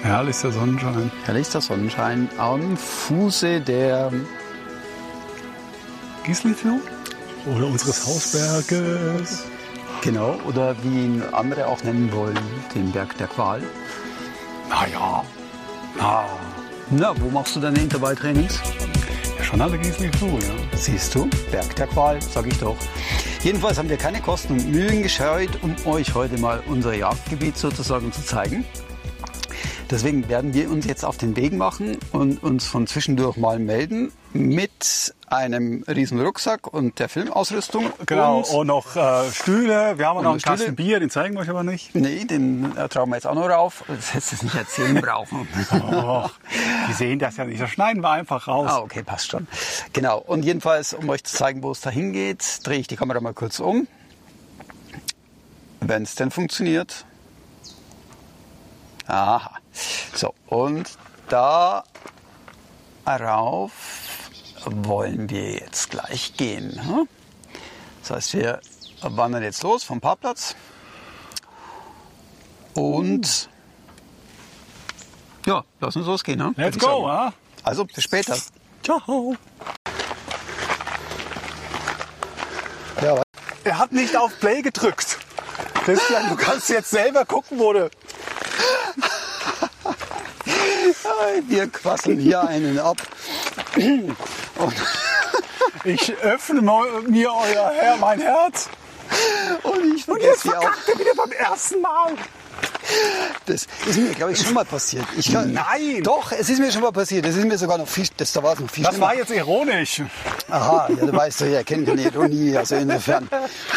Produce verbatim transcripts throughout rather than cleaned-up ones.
Herrlichster Sonnenschein. Herrlichster Sonnenschein am Fuße der Gisli-Fluh? Oder unseres Hausberges. Genau, oder wie ihn andere auch nennen wollen, den Berg der Qual. Naja, na, Na, wo machst du deine Intervalltrainings? ja, schon an der Gisli-Fluh, ja. Siehst du, Berg der Qual, sag ich doch. Jedenfalls haben wir keine Kosten und Mühen gescheut, um euch heute mal unser Jagdgebiet sozusagen zu zeigen. Deswegen werden wir uns jetzt auf den Weg machen und uns von zwischendurch mal melden mit einem riesen Rucksack und der Filmausrüstung. Genau, Und, und noch äh, Stühle. Wir haben auch noch einen Stühle. Kasten Bier, den zeigen wir euch aber nicht. nee, den äh, trauen wir jetzt auch noch rauf. Das hättest du nicht erzählen brauchen. Och, die sehen das ja nicht. Das schneiden wir einfach raus. Ah, okay, passt schon. Genau, und jedenfalls, um euch zu zeigen, wo es da hingeht, drehe ich die Kamera mal kurz um. Wenn es denn funktioniert. Aha. So, und da rauf wollen wir jetzt gleich gehen. hm? Das heißt, wir wandern jetzt los vom Parkplatz. Und ja, lass uns losgehen. Ne? Let's Würde ich go, sagen. ja? Also, bis später. Ciao. Ja, Er hat nicht auf Play gedrückt. Christian, du kannst jetzt selber gucken, wo du... wir quasseln hier einen ab. Und, Ich öffne mal- mir euer Herr, mein Herz. und ich Und jetzt vergesse hier auch. verkackt er wieder beim ersten Mal. Das ist mir, glaube ich, schon mal passiert. Ich kann, Nein. Doch, es ist mir schon mal passiert. Es ist mir sogar noch viel, das, da war es noch viel Das schlimmer. war jetzt ironisch. Aha, ja, du weißt doch, ich kenne keine Ironie, also insofern.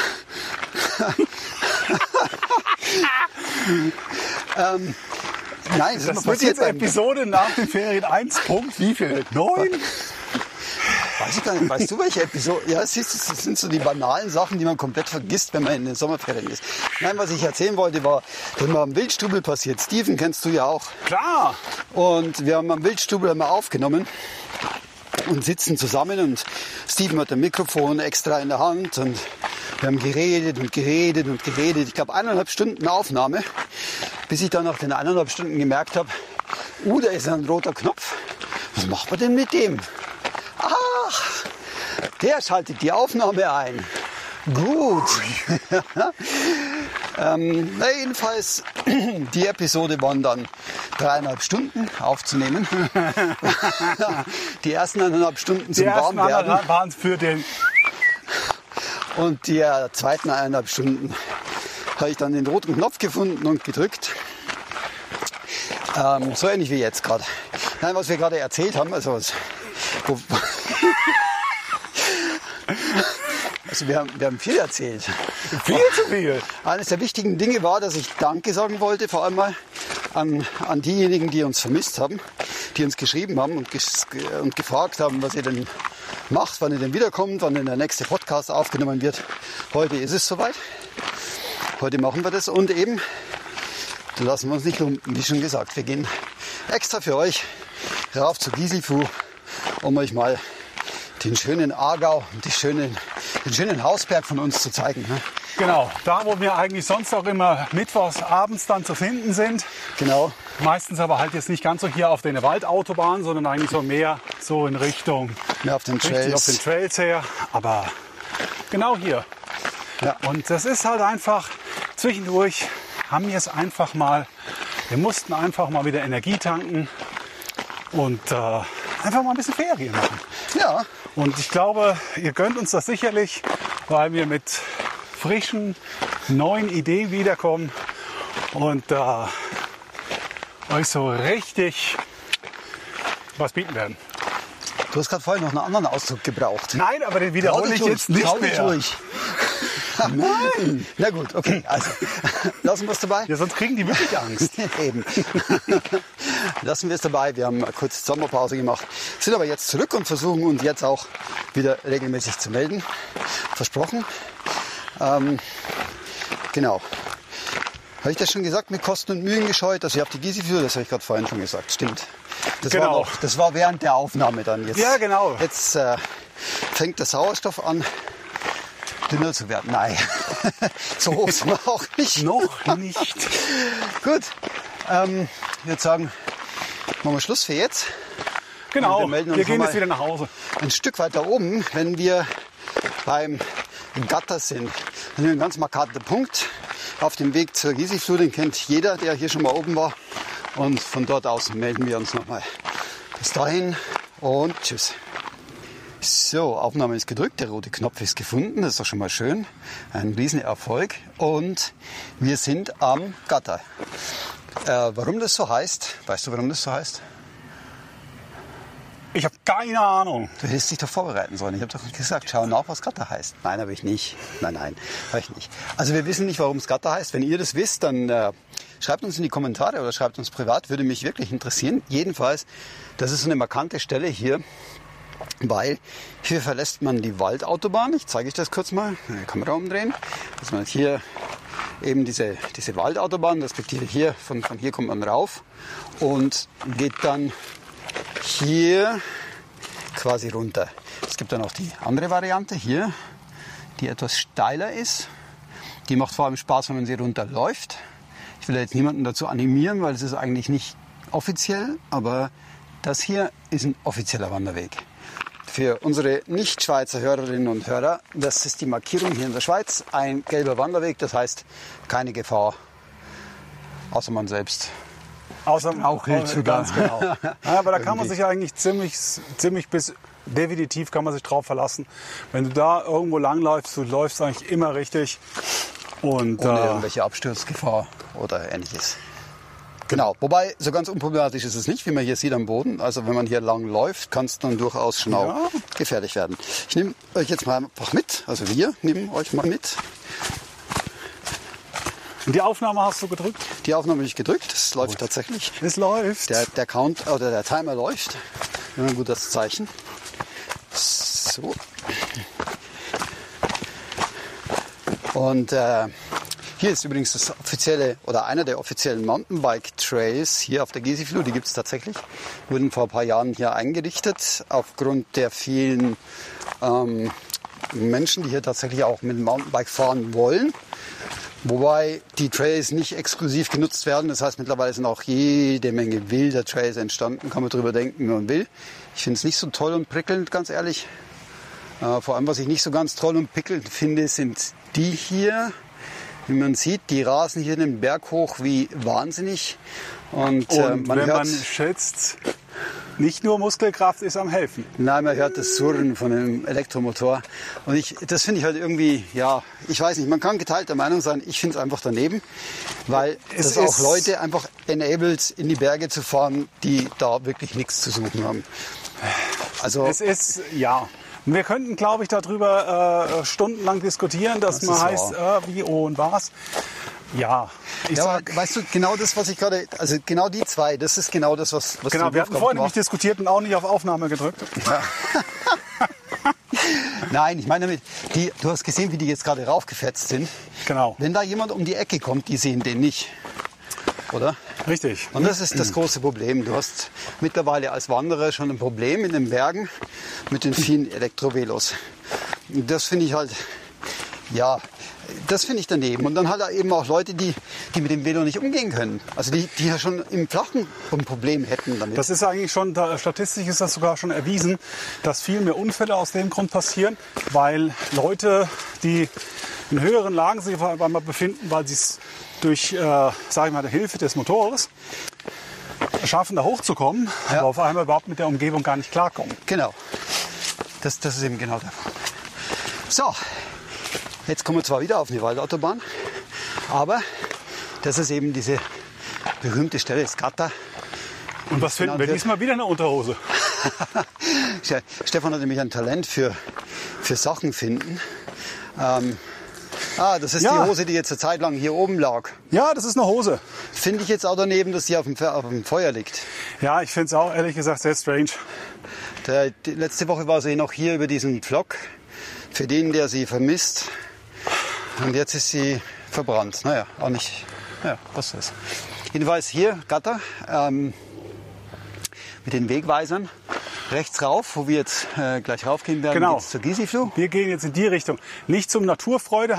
ähm, nein, es ist Das mir wird passiert jetzt beim, Episode nach den Ferien eins. Punkt, wie viel? neun? weiß ich gar nicht, weißt du, welche Episode? Ja, siehst du, das sind so die banalen Sachen, die man komplett vergisst, wenn man in den Sommerferien ist. Nein, was ich erzählen wollte, war, dass mir am Wildstubel passiert. Steven kennst du ja auch. Klar. Und wir haben am Wildstubel mal aufgenommen und sitzen zusammen und Steven hat ein Mikrofon extra in der Hand und wir haben geredet und geredet und geredet. Ich glaube eineinhalb Stunden Aufnahme, bis ich dann nach den eineinhalb Stunden gemerkt habe, uh, da ist ein roter Knopf. Was macht man denn mit dem? Ach, der schaltet die Aufnahme ein. Gut. ähm, na jedenfalls, die Episode waren dann dreieinhalb Stunden aufzunehmen. Die ersten eineinhalb Stunden Die zum ersten Warmwerden anderen waren für den... und die äh, zweiten eineinhalb Stunden habe ich dann den roten Knopf gefunden und gedrückt. Ähm, so ähnlich wie jetzt gerade. Nein, was wir gerade erzählt haben, also was, wo, also wir haben, wir haben viel erzählt. Viel zu viel. Eines der wichtigen Dinge war, dass ich Danke sagen wollte, vor allem mal an, an diejenigen, die uns vermisst haben, die uns geschrieben haben und, ges und gefragt haben, was ihr denn macht, wann ihr denn wiederkommt, wann denn der nächste Podcast aufgenommen wird. Heute ist es soweit. Heute machen wir das und eben, da lassen wir uns nicht lumpen, wie schon gesagt. Wir gehen extra für euch rauf zur Gisli-Fluh, um euch mal den schönen Aargau und die schönen, den schönen Hausberg von uns zu zeigen. Ne? Genau, da wo wir eigentlich sonst auch immer mittwochs abends dann zu finden sind. Genau. Meistens aber halt jetzt nicht ganz so hier auf der Waldautobahn, sondern eigentlich so mehr so in Richtung, Ja, auf den richtig Trails. auf den Trails her. Aber genau hier. Ja. Und das ist halt einfach, zwischendurch haben wir es einfach mal, wir mussten einfach mal wieder Energie tanken und äh, einfach mal ein bisschen Ferien machen. Ja, Und ich glaube, ihr gönnt uns das sicherlich, weil wir mit frischen, neuen Ideen wiederkommen und äh, euch so richtig was bieten werden. du hast gerade vorhin noch einen anderen Ausdruck gebraucht. Nein, aber den Trau wiederhole dich ich jetzt ruhig, nicht trau dich mehr. ruhig. Nein. Na gut, okay. Also, lassen wir es dabei. Ja, sonst kriegen die wirklich Angst. Eben. Lassen wir es dabei. Wir haben eine kurze Sommerpause gemacht, sind aber jetzt zurück und versuchen uns jetzt auch wieder regelmäßig zu melden. Versprochen. Ähm, genau. Habe ich das schon gesagt, mit Kosten und Mühen gescheut? Also ich habe die Gisli-Fluh, das habe ich gerade vorhin schon gesagt. Stimmt. Das, Genau. war noch, das war während der Aufnahme dann. Jetzt, Ja, genau. Jetzt äh, fängt der Sauerstoff an, dünner zu werden. Nein, so hoch sind wir auch nicht. Noch nicht. Gut, Ähm, ich würde sagen, machen wir Schluss für jetzt. Genau, wir melden uns wir gehen noch jetzt mal wieder nach Hause. ein Stück weiter oben, wenn wir beim Gatter sind. Das ist ein ganz markanter Punkt auf dem Weg zur Gisifluh. Den kennt jeder, der hier schon mal oben war. Und von dort aus melden wir uns nochmal. Bis dahin und tschüss. So, Aufnahme ist gedrückt, der rote Knopf ist gefunden, das ist doch schon mal schön. Ein Riesenerfolg. Und wir sind am Gatter. Äh, warum das so heißt, weißt du, warum das so heißt? Ich habe keine Ahnung. Du hättest dich doch vorbereiten sollen. Ich habe doch gesagt, schau nach, was Gatter heißt. Nein, habe ich nicht. Nein, nein, habe ich nicht. Also wir wissen nicht, warum es Gatter heißt. Wenn ihr das wisst, dann äh, schreibt uns in die Kommentare oder schreibt uns privat. Würde mich wirklich interessieren. Jedenfalls, das ist so eine markante Stelle hier, weil hier verlässt man die Waldautobahn. Ich zeige euch das kurz mal. Die Kamera umdrehen. Dass man hier eben diese, diese Waldautobahn, respektive hier, von, von hier kommt man rauf und geht dann hier quasi runter. Es gibt dann auch die andere Variante hier, die etwas steiler ist. Die macht vor allem Spaß, wenn man sie runterläuft. Ich will jetzt niemanden dazu animieren, weil es ist eigentlich nicht offiziell, aber das hier ist ein offizieller Wanderweg. Für unsere Nicht-Schweizer Hörerinnen und Hörer, das ist die Markierung hier in der Schweiz, ein gelber Wanderweg, das heißt keine Gefahr, außer man selbst. Außer Auch gilt sogar. Ganz genau. Ja, aber da kann man sich eigentlich ziemlich, ziemlich bis definitiv kann man sich drauf verlassen. Wenn du da irgendwo langläufst, du läufst eigentlich immer richtig. Und, Ohne äh, irgendwelche Absturzgefahr oder ähnliches. Genau, wobei so ganz unproblematisch ist es nicht, wie man hier sieht am Boden. Also wenn man hier lang läuft, kann es dann durchaus schon auch Ja. gefährlich werden. Ich nehme euch jetzt mal einfach mit, also wir nehmen euch mal mit. die Aufnahme hast du gedrückt? Die Aufnahme habe ich gedrückt, es läuft tatsächlich. Es läuft. Der, der Count oder der Timer läuft. Immer ein gutes Zeichen. So. Und äh, hier ist übrigens das offizielle oder einer der offiziellen Mountainbike-Trails hier auf der Gisifluh. Die gibt es tatsächlich. Wurden vor ein paar Jahren hier eingerichtet aufgrund der vielen ähm, Menschen, die hier tatsächlich auch mit dem Mountainbike fahren wollen. Wobei die Trails nicht exklusiv genutzt werden. Das heißt, mittlerweile sind auch jede Menge wilder Trails entstanden. Kann man drüber denken, wie man will. Ich finde es nicht so toll und prickelnd, ganz ehrlich. Äh, vor allem, was ich nicht so ganz toll und prickelnd finde, sind die hier. Wie man sieht, die rasen hier den Berg hoch wie wahnsinnig. Und, äh, Und man wenn hört, man schätzt, nicht nur Muskelkraft ist am Helfen. nein, man hört das Surren von einem Elektromotor. Und ich, das finde ich halt irgendwie, ja, ich weiß nicht, man kann geteilter Meinung sein. Ich finde es einfach daneben, weil Es es auch ist- Leute einfach enabled, in die Berge zu fahren, die da wirklich nichts zu suchen haben. Also, Es ist, ja. Wir könnten, glaube ich, darüber äh, stundenlang diskutieren, dass Das man ist heißt, äh, wie, oh und was. Ja, ich ja, aber sag, weißt du, genau das, was ich gerade, also genau die zwei, das ist genau das, was, was genau, den wir hatten Kopf vorhin macht. nämlich diskutiert und auch nicht auf Aufnahme gedrückt. Nein, ich meine damit, die, du hast gesehen, wie die jetzt gerade raufgefetzt sind. Genau, Wenn da jemand um die Ecke kommt, die sehen den nicht. Oder? richtig. Und das ist das große Problem. Du hast mittlerweile als Wanderer schon ein Problem in den Bergen mit den vielen Elektrovelos. Und das finde ich halt, ja, das finde ich daneben. Und dann halt eben auch Leute, die, die mit dem Velo nicht umgehen können. Also die, die ja schon im Flachen ein Problem hätten damit. Das ist eigentlich schon, da, statistisch ist das sogar schon erwiesen, dass viel mehr Unfälle aus dem Grund passieren, weil Leute, die in höheren Lagen sich auf einmal befinden, weil sie es durch, äh, sag ich mal, der Hilfe des Motors schaffen, da hochzukommen, Ja. aber auf einmal überhaupt mit der Umgebung gar nicht klarkommen. Genau. Das, das ist eben genau der Punkt. So, jetzt kommen wir zwar wieder auf die Waldautobahn, aber das ist eben diese berühmte Stelle, das Gatter. Und was finden wir? wird. Diesmal wieder eine Unterhose. Stefan hat nämlich ein Talent für, für Sachen finden. Ähm, ah, das ist Ja. die Hose, die jetzt eine Zeit lang hier oben lag. Ja, das ist eine Hose. Finde ich jetzt auch daneben, dass sie auf dem, Fe- auf dem Feuer liegt. Ja, ich finde es auch ehrlich gesagt sehr strange. Der, die, letzte Woche war sie noch hier über diesen Vlog. Für den, der sie vermisst. Und jetzt ist sie verbrannt. Naja, auch nicht. Naja, was ist. Jedenfalls hier, Gatter, ähm, mit den Wegweisern. Rechts rauf, wo wir jetzt äh, gleich raufgehen werden, Genau. geht's zur Gisifluh. Wir gehen jetzt in die Richtung. Nicht zum Naturfreudehaus,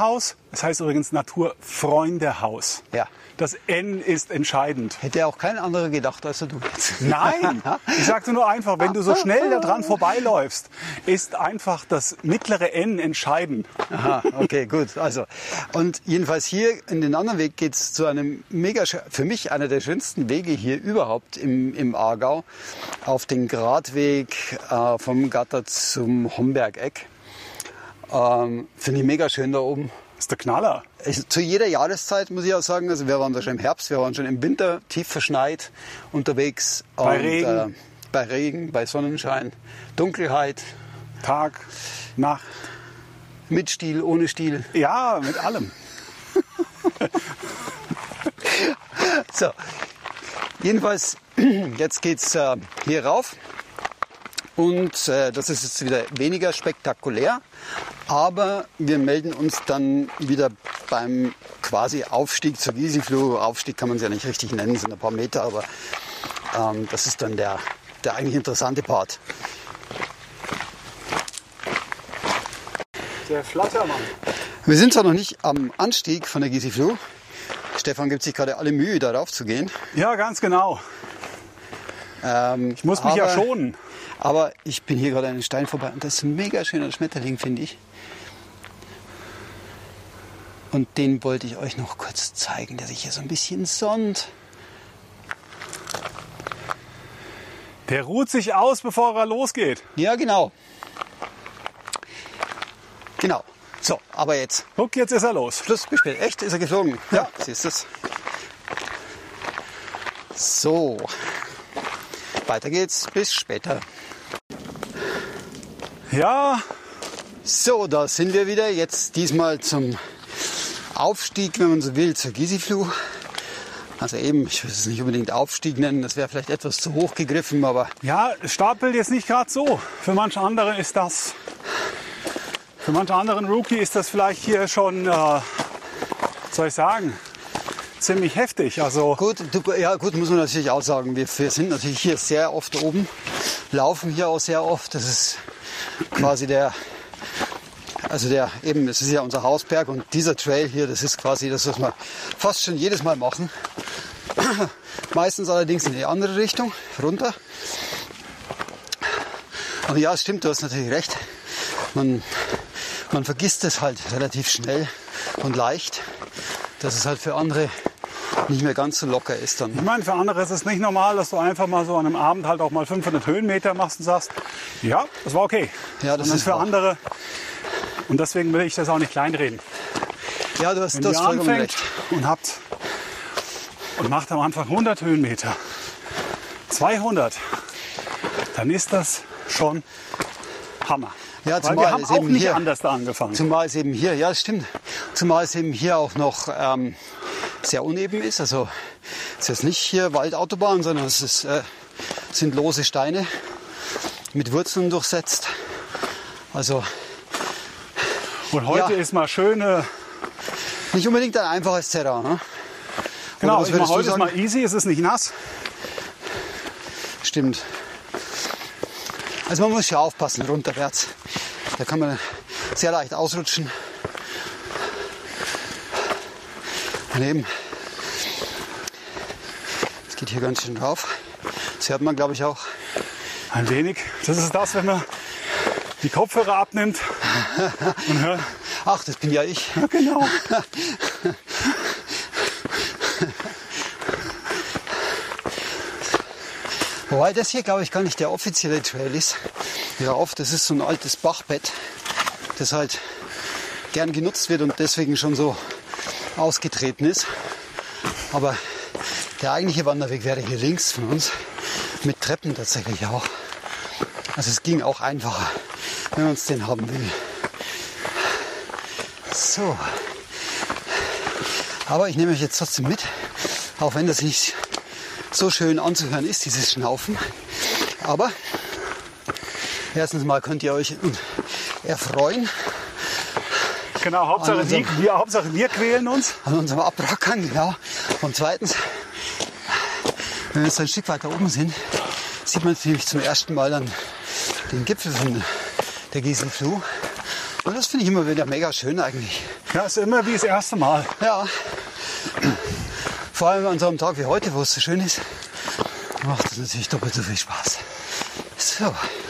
Es heißt übrigens Naturfreundehaus. Ja. Das N ist entscheidend. Hätte auch kein anderer gedacht, als du jetzt. Nein, ich sagte nur einfach, wenn du so schnell daran vorbeiläufst, ist einfach das mittlere N entscheidend. Aha, okay, gut. Also, und jedenfalls hier in den anderen Weg geht es zu einem mega, für mich einer der schönsten Wege hier überhaupt im, im Aargau, auf den Gradweg äh, vom Gatter zum Homberg-Eck. Ähm, Finde ich mega schön da oben. Das ist der Knaller. Also, zu jeder Jahreszeit muss ich auch sagen, also wir waren da schon im Herbst, wir waren schon im Winter tief verschneit unterwegs. Bei und, Regen. Äh, bei Regen, bei Sonnenschein, Dunkelheit. Tag, Nacht. Mit Stiel, ohne Stiel. Ja, mit allem. So, jedenfalls, jetzt geht's äh, hier rauf. Und äh, das ist jetzt wieder weniger spektakulär, aber wir melden uns dann wieder beim quasi Aufstieg zur Gisifluh. Aufstieg kann man es ja nicht richtig nennen, sind ein paar Meter, aber ähm, das ist dann der, der eigentlich interessante Part. Der Flattermann. Wir sind zwar noch nicht am Anstieg von der Gisifluh. Stefan gibt sich gerade alle Mühe, darauf zu gehen. Ja, ganz genau. Ähm, Ich muss mich aber, ja schonen. Aber ich bin hier gerade an den Stein vorbei und das ist ein mega schöner Schmetterling, finde ich. Und den wollte ich euch noch kurz zeigen, der sich hier so ein bisschen sonnt. Der ruht sich aus, bevor er losgeht. Ja, genau. Genau. So, aber jetzt. Guck, jetzt ist er los. Schluss, bis später. Echt? Ist er geflogen? Ja, siehst du es. So. Weiter geht's. Bis später. Ja, So, da sind wir wieder. Jetzt diesmal zum Aufstieg, wenn man so will, zur Gisifluh. Also eben, ich will es nicht unbedingt Aufstieg nennen, das wäre vielleicht etwas zu hoch gegriffen, aber ja, stapelt jetzt nicht gerade so. Für manche andere ist das, für manche anderen Rookie ist das vielleicht hier schon, äh, was soll ich sagen, ziemlich heftig. Also gut, du, ja gut, muss man natürlich auch sagen, wir, wir sind natürlich hier sehr oft oben, laufen hier auch sehr oft. Das ist quasi der, also der, eben, das ist ja unser Hausberg und dieser Trail hier, das ist quasi das, was wir fast schon jedes Mal machen. Meistens allerdings in die andere Richtung, runter. Aber ja, es stimmt, du hast natürlich recht. Man, man vergisst es halt relativ schnell und leicht, dass es halt für andere nicht mehr ganz so locker ist dann. ich meine, für andere ist es nicht normal, dass du einfach mal so an einem Abend halt auch mal fünfhundert Höhenmeter machst und sagst, ja, das war okay. Ja, das und ist für wahr. andere, und deswegen will ich das auch nicht kleinreden. Ja, du hast, Wenn du ihr hast vollkommen anfängt recht. und habt und macht am Anfang hundert Höhenmeter, zweihundert, dann ist das schon Hammer. Ja, Weil zumal wir haben es auch eben nicht hier- anders da angefangen. Zumal es eben hier, ja, das stimmt. Zumal es eben hier auch noch ähm, sehr uneben ist. Also es ist jetzt nicht hier Waldautobahn, sondern es ist, äh, sind lose Steine mit Wurzeln durchsetzt. Also Und heute Ja. ist mal schöne, nicht unbedingt ein einfaches Terrain. Ne? genau, Oder was ich mach, würdest du heute ist sagen? mal easy, es ist nicht nass. Stimmt. Also man muss ja aufpassen, runterwärts. Da kann man sehr leicht ausrutschen. Und eben, es geht hier ganz schön rauf. Das hört man, glaube ich, auch. Ein wenig. Das ist das, wenn man die Kopfhörer abnimmt und hört. Ach, das bin ja ich. Ja, genau. Wobei das hier, glaube ich, gar nicht der offizielle Trail ist. Ja, oft, das ist so ein altes Bachbett, das halt gern genutzt wird und deswegen schon so ausgetreten ist. Aber der eigentliche Wanderweg wäre hier links von uns, mit Treppen tatsächlich auch. Also es ging auch einfacher, wenn man es den haben will. So. Aber ich nehme euch jetzt trotzdem mit, auch wenn das nicht so schön anzuhören ist, dieses Schnaufen. Aber erstens mal könnt ihr euch erfreuen Genau, Hauptsache, An die, unserem- wir, Hauptsache wir quälen uns. an unserem Abrackern, genau. Und zweitens, wenn wir jetzt ein Stück weiter oben sind, sieht man nämlich zum ersten Mal dann den Gipfel von der Gisifluh. Und das finde ich immer wieder mega schön eigentlich. Ja, ist immer wie das erste Mal. Ja. Vor allem an so einem Tag wie heute, wo es so schön ist, macht es natürlich doppelt so viel Spaß. So.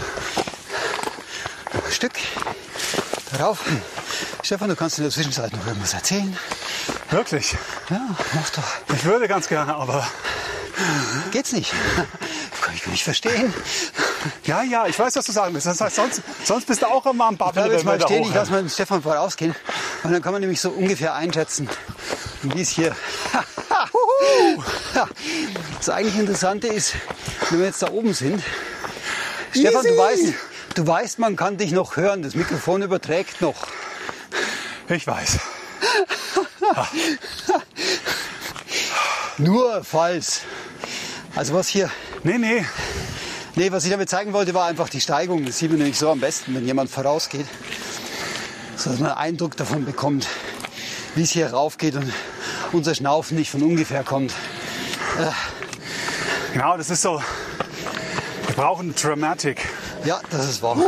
Noch ein Stück. Darauf. Stefan, du kannst in der Zwischenzeit noch irgendwas erzählen. Wirklich? Ja, mach doch. Ich würde ganz gerne, aber... Geht's nicht? Kann ich nicht verstehen. Ja, ja, ich weiß, was du sagen willst. Das heißt, sonst, sonst bist du auch immer am Babbeln. Ich bleib jetzt mal wenn wir da stehen, ich hoch- lasse mal den Stefan vorausgehen. Und dann kann man nämlich so ungefähr einschätzen, wie es hier... Das eigentlich Interessante ist, wenn wir jetzt da oben sind. Stefan, du Easy. weißt, du weißt, man kann dich noch hören. Das Mikrofon überträgt noch. Ich weiß. Nur falls. Also was hier... Nee, nee. Nee, was ich damit zeigen wollte, war einfach die Steigung. Das sieht man nämlich so am besten, wenn jemand vorausgeht. So dass man einen Eindruck davon bekommt, wie es hier raufgeht und unser Schnaufen nicht von ungefähr kommt. Genau, das ist so... Wir brauchen Dramatik. Ja, das ist wahr.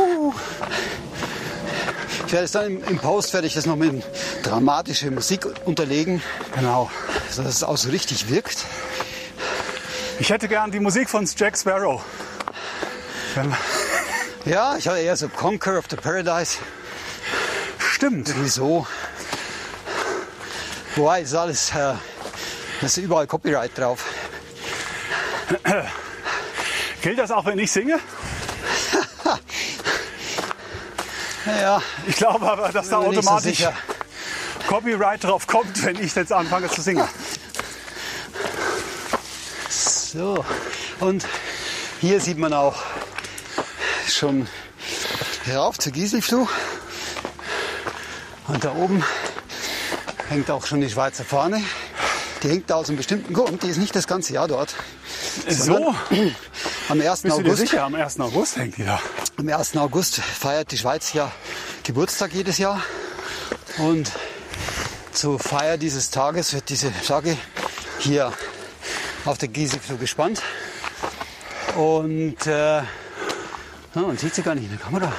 Ich werde es dann im, im Post werde ich das noch mit dramatischer Musik unterlegen, Genau. sodass es auch so richtig wirkt. Ich hätte gern die Musik von Jack Sparrow. Wenn- Ja, ich hatte eher so Conquer of the Paradise. Stimmt. Wieso? Wobei, ist alles, äh, da ist überall Copyright drauf. Gilt das auch, wenn ich singe? Naja, Ich glaube aber, dass da bin mir nicht so automatisch sicher. Copyright drauf kommt, wenn ich jetzt anfange zu singen. So, und hier sieht man auch schon herauf zur Gieselfluh. Und da oben hängt auch schon die Schweizer Fahne. Die hängt da aus einem bestimmten Grund. Die ist nicht das ganze Jahr dort. So? Am ersten Bist du dir August, sicher? Am ersten August hängt die da. am ersten August feiert die Schweiz ja Geburtstag jedes Jahr. Und zur Feier dieses Tages wird diese Flagge hier auf der Gieselfluh gespannt. Und äh, ja, man sieht sie gar nicht in der Kamera.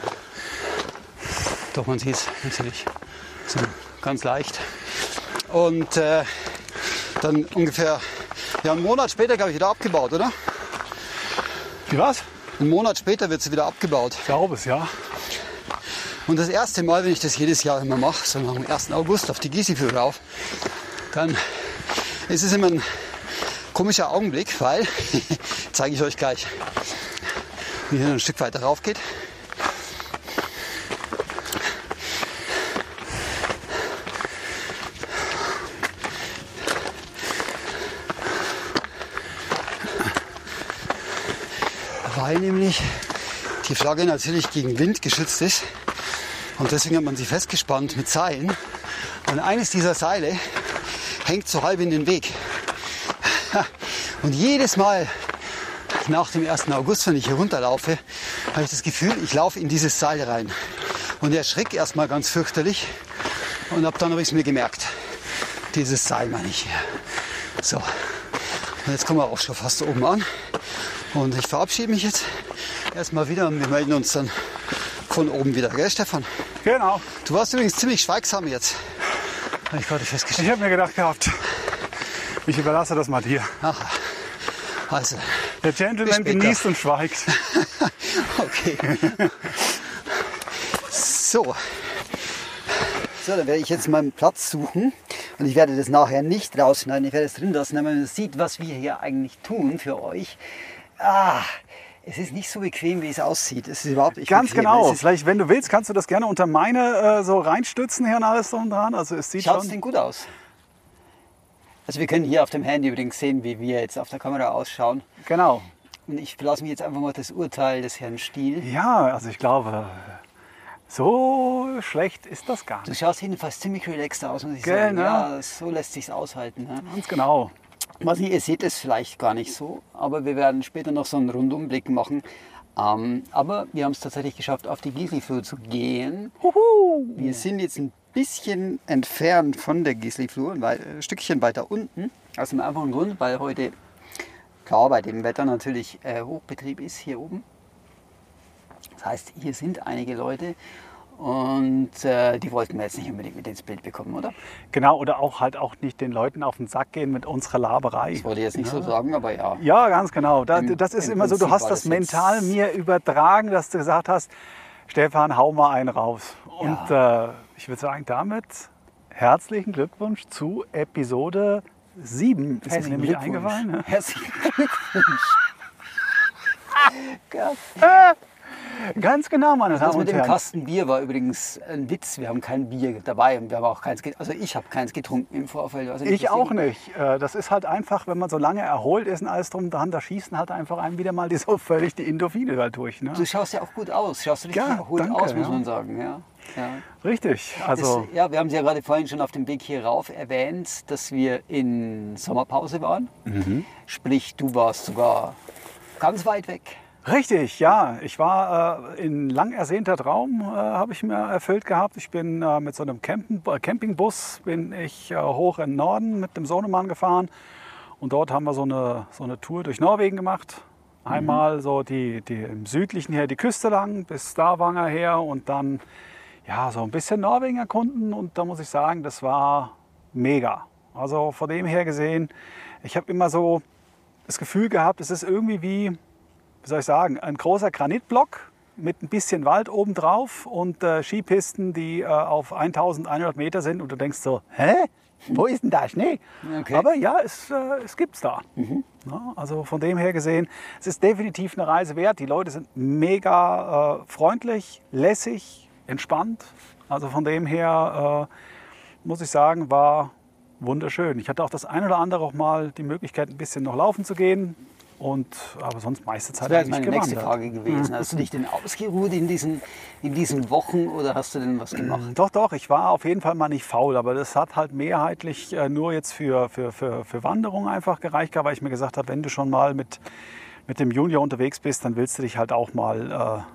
Doch, man sieht es natürlich so ganz leicht. Und äh, dann ungefähr ja, einen Monat später, glaube ich, wieder abgebaut, oder? Wie was? Einen Monat später wird sie wieder abgebaut. Ich glaube es, ja. Und das erste Mal, wenn ich das jedes Jahr immer mache, so am ersten August auf die Gieselfluh rauf, dann ist es immer ein komischer Augenblick, weil, zeige ich euch gleich, wie hier noch ein Stück weiter rauf geht. Weil nämlich die Flagge natürlich gegen Wind geschützt ist und deswegen hat man sie festgespannt mit Seilen. Und eines dieser Seile hängt so halb in den Weg. Und jedes Mal nach dem ersten August, wenn ich hier runterlaufe, habe ich das Gefühl, ich laufe in dieses Seil rein. Und erschrick erstmal ganz fürchterlich und ab dann habe ich es mir gemerkt. Dieses Seil meine ich hier. So, und jetzt kommen wir auch schon fast oben an. Und ich verabschiede mich jetzt erstmal wieder und wir melden uns dann von oben wieder, gell Stefan? Genau. Du warst übrigens ziemlich schweigsam jetzt. Habe ich gerade festgestellt. Ich habe mir gedacht gehabt, ich überlasse das mal dir. Aha. Also, Der Bis Gentleman später. genießt und schweigt. okay. So. So, dann werde ich jetzt meinen Platz suchen. Und ich werde das nachher nicht rausschneiden. Ich werde es drin lassen, damit man sieht, was wir hier eigentlich tun für euch. Ah, es ist nicht so bequem, wie es aussieht. Es ist überhaupt nicht Ganz bequem. genau. Es ist, Vielleicht, wenn du willst, kannst du das gerne unter meine äh, so reinstützen hier und alles drum und dran. Also es sieht schaut es schon... denn gut aus? Also wir können hier auf dem Handy übrigens sehen, wie wir jetzt auf der Kamera ausschauen. Genau. Und ich lasse mich jetzt einfach mal das Urteil des Herrn Stiel. Ja, also ich glaube, so schlecht ist das gar Du nicht. schaust jedenfalls ziemlich relaxed aus, muss ich Gell, sagen. ne? Ja, so lässt sich's aushalten. Ne? Ganz genau. Was nicht, ihr seht es vielleicht gar nicht so, aber wir werden später noch so einen Rundumblick machen. Ähm, aber wir haben es tatsächlich geschafft, auf die Gieselfluh zu gehen. Huhu. Wir sind jetzt ein bisschen entfernt von der Gieselfluh, ein wei- ein Stückchen weiter unten. Aus dem einfachen Grund, weil heute, klar, bei dem Wetter natürlich äh, Hochbetrieb ist hier oben. Das heißt, hier sind einige Leute Und äh, die wollten wir jetzt nicht unbedingt mit ins Bild bekommen, oder? Genau, oder auch halt auch nicht den Leuten auf den Sack gehen mit unserer Laberei. Das wollte ich jetzt nicht so sagen, aber ja. Ja, ganz genau. Da, Im- das ist im immer so, du Prinzip hast war das das mental jetzt- mir übertragen, dass du gesagt hast, Stefan, hau mal einen raus. Und äh, ich würde sagen, damit herzlichen Glückwunsch zu Episode sieben. Ist mir Herzlichen nämlich Glückwunsch. eingefallen. Ne? Herzlichen Glückwunsch. Gott. Ganz genau, meine Das Damen mit und dem Herren. Kasten Bier war übrigens ein Witz. Wir haben kein Bier dabei und wir haben auch keins, ge- also ich habe keins getrunken im Vorfeld. Also Ich das auch Ding- nicht. Äh, Das ist halt einfach, wenn man so lange erholt ist und alles drum und dran, da schießen halt einfach einem wieder mal die so völlig die Endorphine halt durch. Ne? Du schaust ja auch gut aus. Schaust du richtig Ja, erholt danke, aus, muss ja. man sagen. Ja. Ja. Richtig. Also Das, ja, wir haben es ja gerade vorhin schon auf dem Weg hier rauf erwähnt, dass wir in Sommerpause waren. Mhm. Sprich, du warst sogar ganz weit weg. richtig, ja. Ich war äh, in lang ersehnter Traum, äh, habe ich mir erfüllt gehabt. Ich bin äh, mit so einem Campen, äh, Campingbus bin ich äh, hoch in den Norden mit dem Sohnemann gefahren. Und dort haben wir so eine, so eine Tour durch Norwegen gemacht. Einmal so die, die im südlichen her die Küste lang bis Stavanger her und dann ja, so ein bisschen Norwegen erkunden. Und da muss ich sagen, das war mega. Also von dem her gesehen, ich habe immer so das Gefühl gehabt, es ist irgendwie wie, wie soll ich sagen, ein großer Granitblock mit ein bisschen Wald obendrauf und äh, Skipisten, die äh, auf eintausendeinhundert Meter sind und du denkst so, hä? Wo ist denn da Schnee? Okay. Aber ja, es, äh, es gibt's da. Ja, also von dem her gesehen, es ist definitiv eine Reise wert. Die Leute sind mega äh, freundlich, lässig, entspannt. Also von dem her äh, muss ich sagen, war wunderschön. Ich hatte auch das ein oder andere auch mal die Möglichkeit, ein bisschen noch laufen zu gehen. Und, aber sonst meiste Zeit Das wäre jetzt eigentlich meine nächste gewandert. Frage gewesen. Hast du dich denn ausgeruht in diesen, in diesen Wochen oder hast du denn was gemacht? Doch, doch, ich war auf jeden Fall mal nicht faul, aber das hat halt mehrheitlich äh, nur jetzt für, für, für, für Wanderung einfach gereicht, weil ich mir gesagt habe, wenn du schon mal mit, mit dem Junior unterwegs bist, dann willst du dich halt auch mal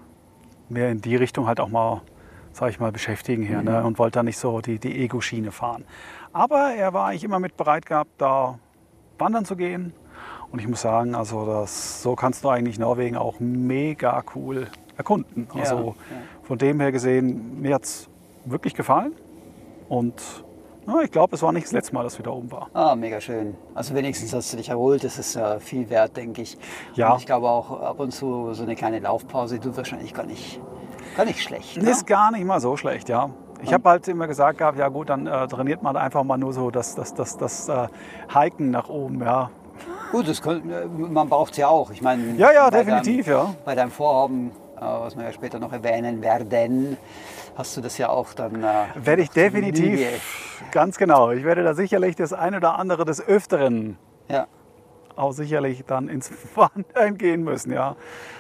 äh, mehr in die Richtung halt auch mal, sag ich mal, beschäftigen hier, ne? Und wollte da nicht so die, die Ego-Schiene fahren. Aber er war eigentlich immer mit bereit gehabt, da wandern zu gehen. Und ich muss sagen, also das, so kannst du eigentlich Norwegen auch mega cool erkunden. Also Ja, ja. von dem her gesehen, mir hat es wirklich gefallen. Und na, ich glaube, es war nicht das letzte Mal, dass wir da oben waren. Ah, mega schön. Also wenigstens hast du dich erholt, das ist äh, viel wert, denke ich. Ja. Und ich glaube auch ab und zu so eine kleine Laufpause tut wahrscheinlich gar nicht, gar nicht schlecht. Ne? Ist gar nicht mal so schlecht, ja. Ich habe halt immer gesagt gehabt, ja gut, dann äh, trainiert man einfach mal nur so das, das, das, das äh, Hiken nach oben, ja. Gut, das kann, äh, man braucht es ja auch. Ich meine, Ja, ja, bei definitiv, deinem, ja. Bei deinem Vorhaben, äh, was wir ja später noch erwähnen werden, hast du das ja auch dann. Äh, Werde ich noch zur Genüge. definitiv, ganz genau. Ich werde da sicherlich das ein oder andere des Öfteren Ja. auch sicherlich dann ins Wandern gehen müssen, ja.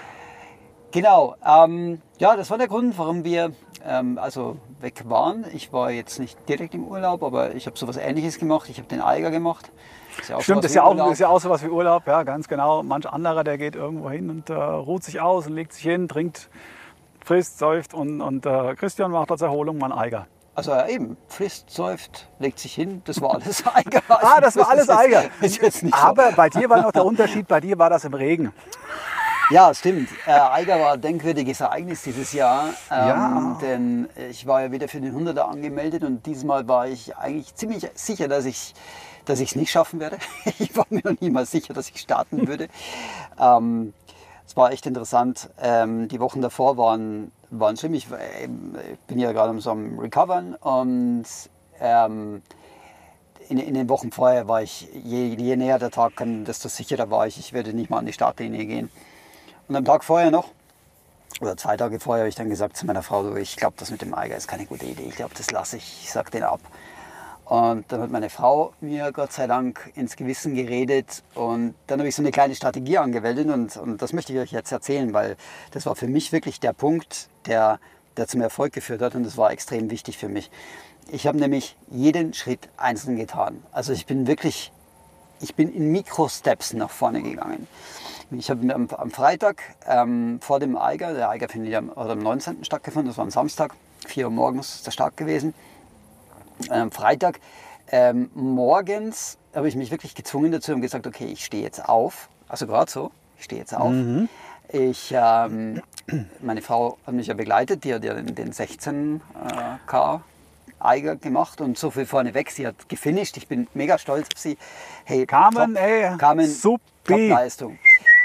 Genau, ähm, ja, das war der Grund, warum wir ähm, also weg waren. Ich war jetzt nicht direkt im Urlaub, aber ich habe sowas Ähnliches gemacht. Ich habe den Eiger gemacht. Ist ja auch Stimmt, sowas ist wie ja, auch, Urlaub. ist ja auch sowas wie Urlaub, ja, ganz genau. Manch anderer, der geht irgendwo hin und äh, ruht sich aus und legt sich hin, trinkt, frisst, säuft und, und äh, Christian macht als Erholung mal einen Eiger. Also ja, eben, frisst, säuft, legt sich hin, das war alles Eiger. Ah, das war alles ist jetzt- Eiger. Ist jetzt nicht so. Aber bei dir war noch der Unterschied, bei dir war das im Regen. Ja, stimmt. Äh, Eiger war ein denkwürdiges Ereignis dieses Jahr. Ähm, Ja. Denn ich war ja wieder für den Hunderter angemeldet und diesmal war ich eigentlich ziemlich sicher, dass ich dass ich es nicht schaffen werde. Ich war mir noch nie mal sicher, dass ich starten würde. ähm, es war echt interessant. Ähm, die Wochen davor waren, waren schlimm. Ich, war, ähm, ich bin ja gerade so am Recovern und ähm, in, in den Wochen vorher war ich, je, je näher der Tag kam, desto sicherer war ich, ich werde nicht mal an die Startlinie gehen. Und am Tag vorher noch, oder zwei Tage vorher, habe ich dann gesagt zu meiner Frau, du, ich glaube, das mit dem Eiger ist keine gute Idee. Ich glaube, das lasse ich, ich sage den ab. Und dann hat meine Frau mir Gott sei Dank ins Gewissen geredet und dann habe ich so eine kleine Strategie angewendet und, und das möchte ich euch jetzt erzählen, weil das war für mich wirklich der Punkt, der, der zum Erfolg geführt hat und das war extrem wichtig für mich. Ich habe nämlich jeden Schritt einzeln getan. Also ich bin wirklich, ich bin in Mikro-Steps nach vorne gegangen. Ich habe am, am Freitag ähm, vor dem Eiger, der Eiger findet ja am, oder am neunzehnten stattgefunden, das war am Samstag, vier Uhr morgens ist der Start gewesen. Am Freitag ähm, morgens habe ich mich wirklich gezwungen dazu und gesagt, okay, ich stehe jetzt auf, also gerade so, ich stehe jetzt auf. Mhm. Ich, ähm, meine Frau hat mich ja begleitet, die hat ja den, den sechzehn K Eiger gemacht und so viel vorneweg. Sie hat gefinisht. Ich bin mega stolz auf sie. Hey, Carmen, top, ey, Carmen, supi. Top-Leistung.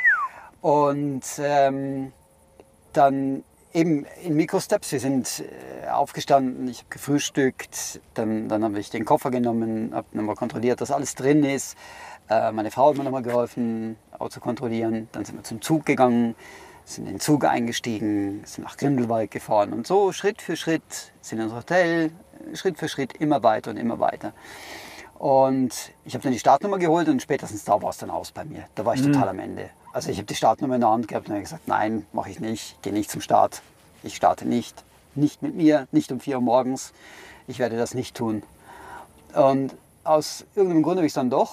Und ähm, dann eben in Microsteps. Wir sind äh, aufgestanden, ich habe gefrühstückt, dann, dann habe ich den Koffer genommen, habe nochmal kontrolliert, dass alles drin ist. Äh, meine Frau hat mir nochmal geholfen, auch zu kontrollieren. Dann sind wir zum Zug gegangen, sind in den Zug eingestiegen, sind nach Grindelwald gefahren und so Schritt für Schritt sind in unser Hotel, Schritt für Schritt immer weiter und immer weiter. Und ich habe dann die Startnummer geholt und spätestens da war es dann aus bei mir. Da war ich Mhm. total am Ende. Also ich habe die Startnummer in der Hand gehabt und habe gesagt, nein, mache ich nicht, gehe nicht zum Start. Ich starte nicht, nicht mit mir, nicht um vier Uhr morgens. Ich werde das nicht tun. Und aus irgendeinem Grund habe ich es dann doch.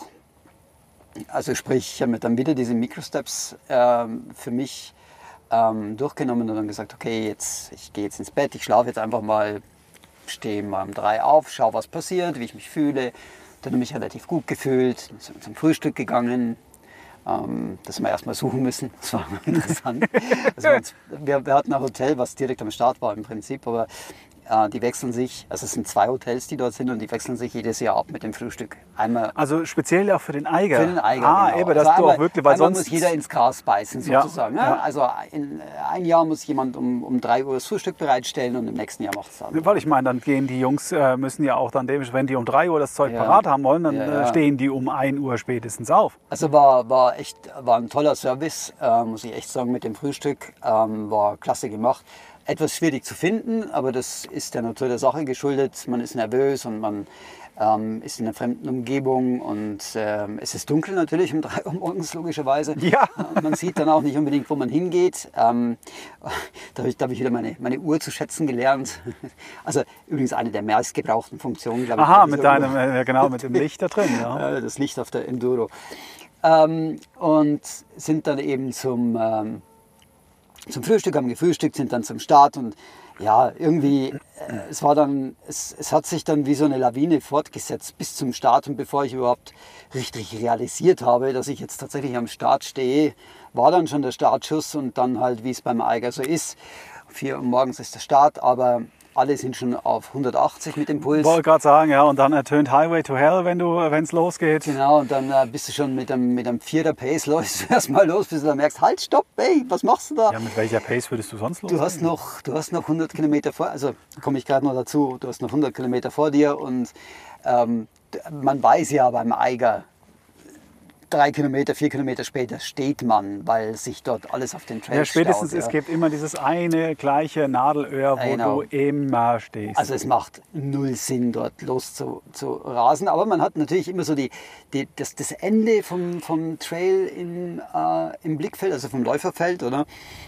Also sprich, ich habe mir dann wieder diese Microsteps ähm, für mich ähm, durchgenommen und dann gesagt, okay, jetzt, ich gehe jetzt ins Bett, ich schlafe jetzt einfach mal, stehe mal um drei auf, schaue, was passiert, wie ich mich fühle. Dann habe ich mich relativ gut gefühlt, dann sind wir zum Frühstück gegangen. Ähm, das haben wir erstmal suchen müssen, das war interessant. Also wir, uns, wir, wir hatten ein Hotel, was direkt am Start war im Prinzip, aber äh, die wechseln sich, also es sind zwei Hotels, die dort sind und die wechseln sich jedes Jahr ab mit dem Frühstück. Einmal Also speziell auch für den Eiger. für den Eiger, Ah, genau. eben, dass Also du einmal, auch wirklich, weil einmal sonst... muss jeder ins Gras beißen Ja, sozusagen. Ja, ja. Also in, ein Jahr muss jemand um, um drei Uhr das Frühstück bereitstellen und im nächsten Jahr macht es dann. Weil ich meine, dann gehen die Jungs, äh, müssen ja auch dann dementsprechend, wenn die um drei Uhr das Zeug Ja. parat haben wollen, dann Ja, äh, ja. stehen die um ein Uhr spätestens auf. Also war, war echt war ein toller Service, äh, muss ich echt sagen, mit dem Frühstück. Ähm, war klasse gemacht. Etwas schwierig zu finden, aber das ist der Natur der Sache geschuldet. Man ist nervös und man ähm, ist in einer fremden Umgebung und ähm, es ist dunkel natürlich um drei Uhr morgens logischerweise. Ja. Und man sieht dann auch nicht unbedingt, wo man hingeht. Ähm, da habe ich, da hab ich wieder meine, meine Uhr zu schätzen gelernt. Also übrigens eine der meistgebrauchten Funktionen, glaube ich. Aha, bei mit dieser deinem, Uhr. äh, genau, mit dem Licht da drin. Ja. Äh, Das Licht auf der Enduro. Ähm, und sind dann eben zum, ähm, zum Frühstück, haben gefrühstückt, sind dann zum Start und ja, irgendwie, äh, es war dann, es, es hat sich dann wie so eine Lawine fortgesetzt bis zum Start und bevor ich überhaupt richtig realisiert habe, dass ich jetzt tatsächlich am Start stehe, war dann schon der Startschuss und dann halt, wie es beim Eiger so ist, vier Uhr morgens ist der Start, aber alle sind schon auf hundertachtzig mit dem Puls. Ich wollte gerade sagen, ja, und dann ertönt Highway to Hell, wenn du, wenn es losgeht. Genau, und dann äh, bist du schon mit einem, mit einem Vierer Pace los, erstmal los, bis du dann merkst, halt, stopp, ey, was machst du da? Ja, mit welcher Pace würdest du sonst Du losgehen? hast noch, du hast noch hundert Kilometer vor, also komme ich gerade noch dazu, du hast noch hundert Kilometer vor dir und ähm, man weiß ja beim Eiger, drei Kilometer, vier Kilometer später steht man, weil sich dort alles auf den Trail Ja, spätestens, staut. es Ja. gibt immer dieses eine gleiche Nadelöhr, wo Genau. du immer stehst. Also es macht null Sinn, dort los zu, zu rasen. Aber man hat natürlich immer so die, die, das, das Ende vom, vom Trail in, äh, im Blickfeld, also vom Läuferfeld, oder?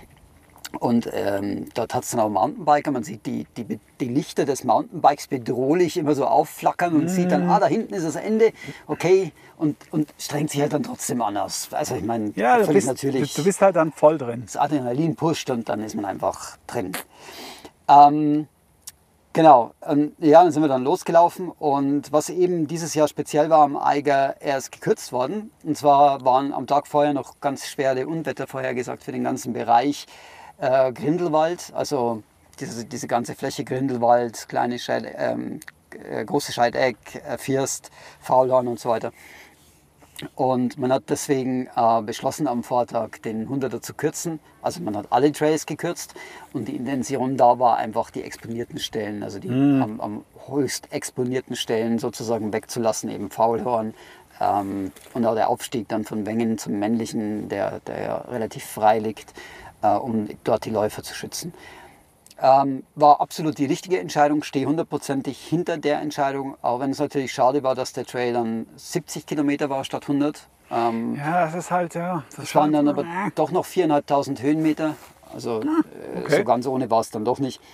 Und ähm, dort hat es dann auch Mountainbiker. Man sieht die, die, die Lichter des Mountainbikes bedrohlich immer so aufflackern und sieht dann, ah, da hinten ist das Ende, okay, und, und strengt sich halt dann trotzdem an aus. Also ich meine, ja, du völlig bist, natürlich. du, du bist halt dann voll drin. Das Adrenalin pusht und dann ist man einfach drin. Ähm, genau, und ja, dann sind wir dann losgelaufen und was eben dieses Jahr speziell war am Eiger, er ist gekürzt worden. Und zwar waren am Tag vorher noch ganz schwere Unwetter vorhergesagt für den ganzen Bereich äh, Grindelwald, also diese, diese ganze Fläche Grindelwald, kleine Scheid, ähm, äh, große Scheideck, äh, First, Faulhorn und so weiter. Und man hat deswegen äh, beschlossen, am Vortag den hunderter zu kürzen. Also man hat alle Trails gekürzt und die Intention da war einfach die exponierten Stellen, also die Mhm. am, am höchst exponierten Stellen sozusagen wegzulassen, eben Faulhorn. Ähm, und auch der Aufstieg dann von Wengen zum männlichen, der, der ja relativ frei liegt, äh, um dort die Läufer zu schützen. Ähm, war absolut die richtige Entscheidung, stehe hundertprozentig hinter der Entscheidung, auch wenn es natürlich schade war, dass der Trail dann siebzig Kilometer war statt hundert. Ähm, Ja, das ist halt, ja. Das es waren dann halt- aber doch noch viertausendfünfhundert Höhenmeter, also äh, okay. so ganz ohne war es dann doch nicht.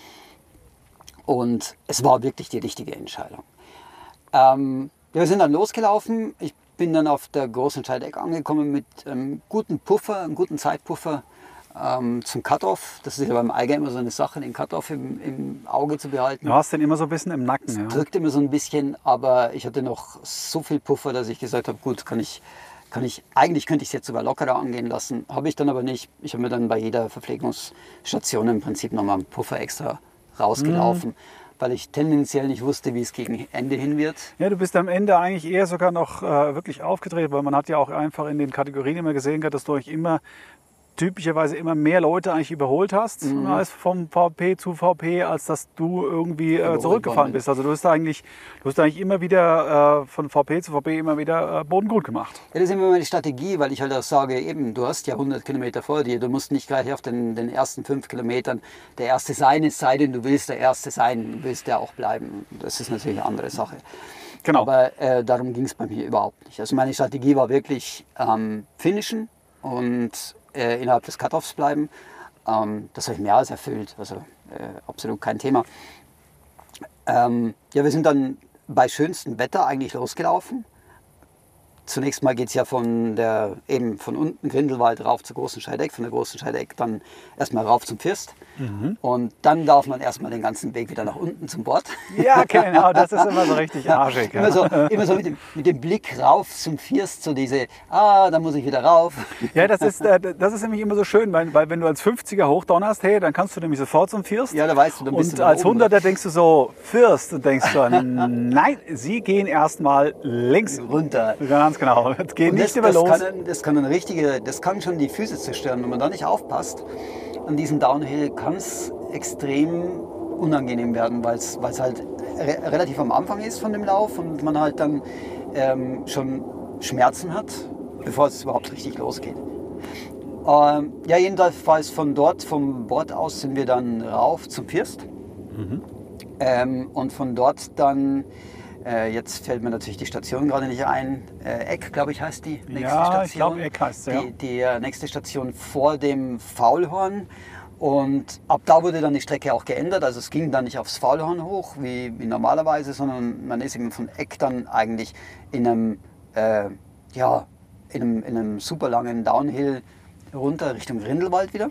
Und es war wirklich die richtige Entscheidung. Ähm, wir sind dann losgelaufen, ich bin dann auf der großen Scheideck angekommen mit einem guten Puffer, einem guten Zeitpuffer. Ähm, zum Cut-Off, das ist ja beim Eiger immer so eine Sache, den Cut-Off im, im Auge zu behalten. Du hast den immer so ein bisschen im Nacken. Ja. Drückt immer so ein bisschen, aber ich hatte noch so viel Puffer, dass ich gesagt habe, gut, kann ich, kann ich, eigentlich könnte ich es jetzt sogar lockerer angehen lassen, habe ich dann aber nicht. Ich habe mir dann bei jeder Verpflegungsstation im Prinzip nochmal einen Puffer extra rausgelaufen, mhm. weil ich tendenziell nicht wusste, wie es gegen Ende hin wird. Ja, du bist am Ende eigentlich eher sogar noch äh, wirklich aufgedreht, weil man hat ja auch einfach in den Kategorien immer gesehen, dass du eigentlich immer typischerweise immer mehr Leute eigentlich überholt hast, mhm. als vom V P zu V P, als dass du irgendwie äh, zurückgefallen bist. Also du hast eigentlich, du hast eigentlich immer wieder äh, von V P zu V P immer wieder äh, Boden gut gemacht. Ja, das ist immer meine Strategie, weil ich halt auch sage, eben, du hast ja hundert Kilometer vor dir, du musst nicht gleich auf den, den ersten fünf Kilometern der Erste sein, es sei denn, du willst der Erste sein, du willst ja auch bleiben. Das ist natürlich eine andere Sache. Genau. Aber äh, darum ging es bei mir überhaupt nicht. Also meine Strategie war wirklich ähm, finishen und Äh, innerhalb des Cut-Offs bleiben. Ähm, das habe ich mehr als erfüllt, also äh, absolut kein Thema. Ähm, ja, wir sind dann bei schönstem Wetter eigentlich losgelaufen. Zunächst mal geht es ja von, der, eben von unten Grindelwald rauf zur Großen Scheideck, von der Großen Scheideck dann erstmal rauf zum First. Mhm. Und dann darf man erstmal den ganzen Weg wieder nach unten zum Bord. Ja, genau, das ist immer so richtig arschig. Ja. Immer so, immer so mit, dem, mit dem Blick rauf zum First, so diese, ah, da muss ich wieder rauf. Ja, das ist, das ist nämlich immer so schön, weil, weil wenn du als fünfziger hochdonnerst, hey, dann kannst du nämlich sofort zum First. Ja, da weißt du, dann bist Und du als hunderter denkst du so, First, und denkst du, nein, sie gehen erstmal links runter. Ganz genau, es geht und nicht das, über das los. Kann, das kann eine richtige, das kann schon die Füße zerstören, wenn man da nicht aufpasst. An diesem Downhill kann es extrem unangenehm werden, weil es halt re relativ am Anfang ist von dem Lauf und man halt dann ähm, schon Schmerzen hat, bevor es überhaupt richtig losgeht. Ähm, ja, jedenfalls von dort, vom Bord aus sind wir dann rauf zum First. Mhm. Ähm, und von dort dann, äh, jetzt fällt mir natürlich die Station gerade nicht ein, äh, Eck, glaube ich, heißt die nächste ja, Station. Ich glaube, Eck heißt es, ja. Die, die äh, nächste Station vor dem Faulhorn. Und ab da wurde dann die Strecke auch geändert. Also es ging dann nicht aufs Faulhorn hoch, wie, wie normalerweise, sondern man ist eben von Eck dann eigentlich in einem, äh, ja, in einem, in einem super langen Downhill runter Richtung Grindelwald wieder.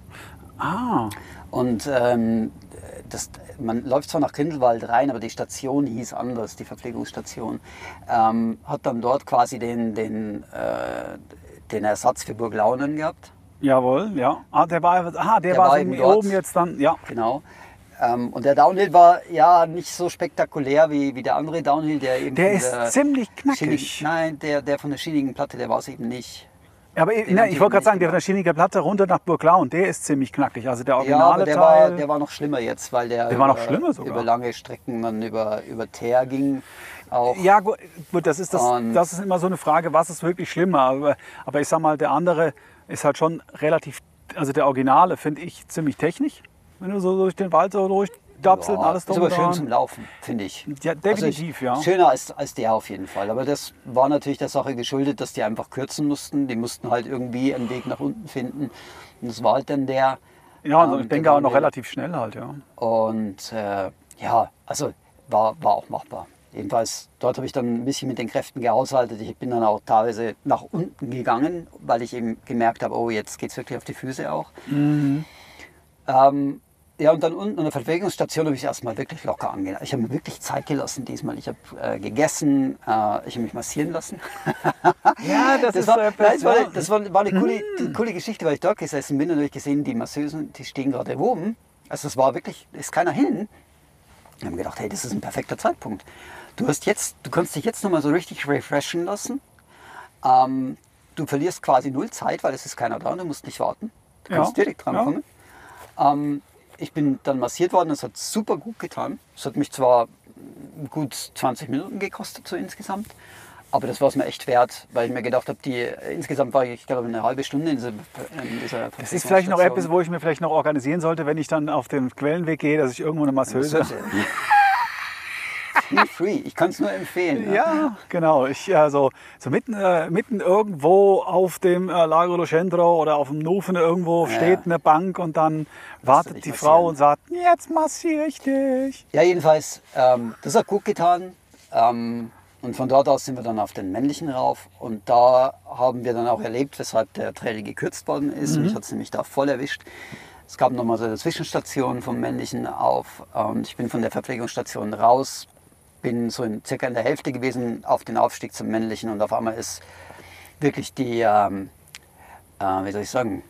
Ah. Und ähm, das, man läuft zwar nach Grindelwald rein, aber die Station hieß anders, die Verpflegungsstation. Ähm, hat dann dort quasi den, den, äh, den Ersatz für Burglaunen gehabt. Jawohl, ja. Ah, der war, aha, der Der war, war so eben oben dort. jetzt dann, ja. Genau. Ähm, und der Downhill war ja nicht so spektakulär wie, wie der andere Downhill, der eben Der von ist der ziemlich knackig. Schilling, nein, der, der von der schilligen Platte, der war es eben nicht. Aber ich, nein, ich wollte gerade sagen, der von der Schilliger Platte runter nach Burglaun, der ist ziemlich knackig. Also der originale ja, aber der Teil. War, der war noch schlimmer jetzt, weil der, der über, war noch schlimmer sogar. über lange Strecken man über, über Teer ging. Auch. Ja gut, das ist, das, Und das ist immer so eine Frage, was ist wirklich schlimmer. Aber, aber ich sag mal, der andere ist halt schon relativ, also der Originale finde ich ziemlich technisch, wenn du so durch den Wald so durchdapselst und alles drum. Ist aber schön zum Laufen, finde ich. Ja, definitiv, also ich, ja. Schöner als, als der auf jeden Fall. Aber das war natürlich der Sache geschuldet, dass die einfach kürzen mussten. Die mussten halt irgendwie einen Weg nach unten finden. Und das war halt dann der. Ja, also ähm, ich denke auch noch relativ schnell halt, ja. Und äh, ja, also war, war auch machbar. Jedenfalls, dort habe ich dann ein bisschen mit den Kräften gehaushaltet. Ich bin dann auch teilweise nach unten gegangen, weil ich eben gemerkt habe, oh, jetzt geht es wirklich auf die Füße auch. Mhm. Ähm, ja, und dann unten an der Verpflegungsstation habe ich erstmal wirklich locker angenommen. Ich habe mir wirklich Zeit gelassen diesmal. Ich habe äh, gegessen, äh, ich habe mich massieren lassen. Ja, das, das ist war, äh, das war, das war, war eine coole, mhm. coole Geschichte, weil ich dort gesessen bin und habe ich gesehen, die Masseusen, die stehen gerade oben. Also es war wirklich, ist keiner hin. Ich habe mir gedacht, hey, das ist ein perfekter Zeitpunkt. Du hast jetzt, du kannst dich jetzt nochmal so richtig refreshen lassen. Ähm, du verlierst quasi null Zeit, weil es ist keiner da, du musst nicht warten. Du kannst ja, direkt drankommen. Ja. Ähm, ich bin dann massiert worden, es hat super gut getan. Es hat mich zwar gut zwanzig Minuten gekostet so insgesamt, aber das war es mir echt wert, weil ich mir gedacht habe, die, insgesamt war ich, ich glaube, eine halbe Stunde in dieser, in dieser Das ist vielleicht noch etwas, wo ich mir vielleicht noch organisieren sollte, wenn ich dann auf den Quellenweg gehe, dass ich irgendwo eine Masseuse... Masseuse. Feel free, ich kann es nur empfehlen. Ja, ja genau. Ich, also, so mitten, äh, mitten irgendwo auf dem äh, Lago do Centro oder auf dem Nufen irgendwo ja. steht eine Bank und dann wartet die massieren. Frau und sagt, jetzt massiere ich dich. Ja, jedenfalls, ähm, das hat gut getan. Ähm, und von dort aus sind wir dann auf den männlichen rauf. Und da haben wir dann auch erlebt, weshalb der Trail gekürzt worden ist. Mhm. Mich hat es nämlich da voll erwischt. Es gab nochmal so eine Zwischenstation vom männlichen auf. Und ich bin von der Verpflegungsstation raus. Bin so in, circa in der Hälfte gewesen auf den Aufstieg zum männlichen und auf einmal ist wirklich die, ähm, äh, wie soll ich sagen,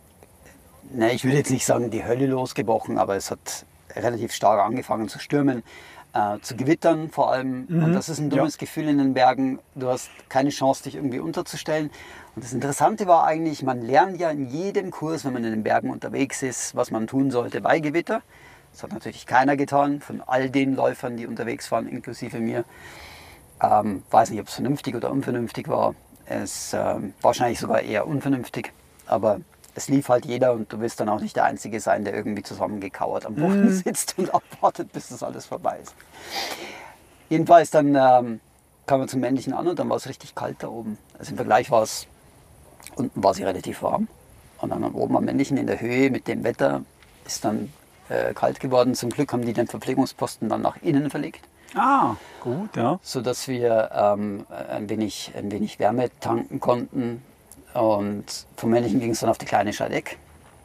ne, ich würde jetzt nicht sagen, die Hölle losgebrochen, aber es hat relativ stark angefangen zu stürmen, äh, zu gewittern vor allem. Mhm. Und das ist ein dummes ja. Gefühl in den Bergen. Du hast keine Chance, dich irgendwie unterzustellen. Und das Interessante war eigentlich, man lernt ja in jedem Kurs, wenn man in den Bergen unterwegs ist, was man tun sollte bei Gewitter. Das hat natürlich keiner getan, von all den Läufern, die unterwegs waren, inklusive mir. Ähm, weiß nicht, ob es vernünftig oder unvernünftig war. Es ähm, wahrscheinlich sogar eher unvernünftig, aber es lief halt jeder und du wirst dann auch nicht der Einzige sein, der irgendwie zusammengekauert am Boden mm. sitzt und abwartet, bis das alles vorbei ist. Jedenfalls dann ähm, kam man zum Männlichen an und dann war es richtig kalt da oben. Also im Vergleich war es, unten war es relativ warm und dann oben am Männlichen in der Höhe mit dem Wetter ist dann äh, kalt geworden. Zum Glück haben die den Verpflegungsposten dann nach innen verlegt. Ah, gut, ja. Sodass wir ähm, ein, wenig, ein wenig Wärme tanken konnten. Und vom Männlichen ging es dann auf die kleine Scheideck.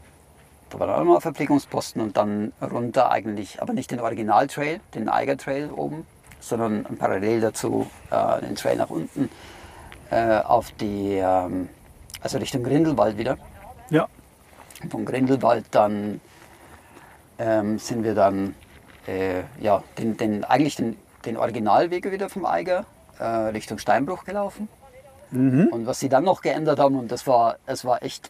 Da war dann auch noch ein Verpflegungsposten und dann runter eigentlich, aber nicht den Originaltrail, den Eiger Trail oben, sondern parallel dazu äh, den Trail nach unten äh, auf die, ähm, also Richtung Grindelwald wieder. Ja. Und vom Grindelwald dann ähm, sind wir dann äh, ja, den, den, eigentlich den, den Originalweg wieder vom Eiger äh, Richtung Steinbruch gelaufen. Mhm. Und was sie dann noch geändert haben, und das war, es war echt,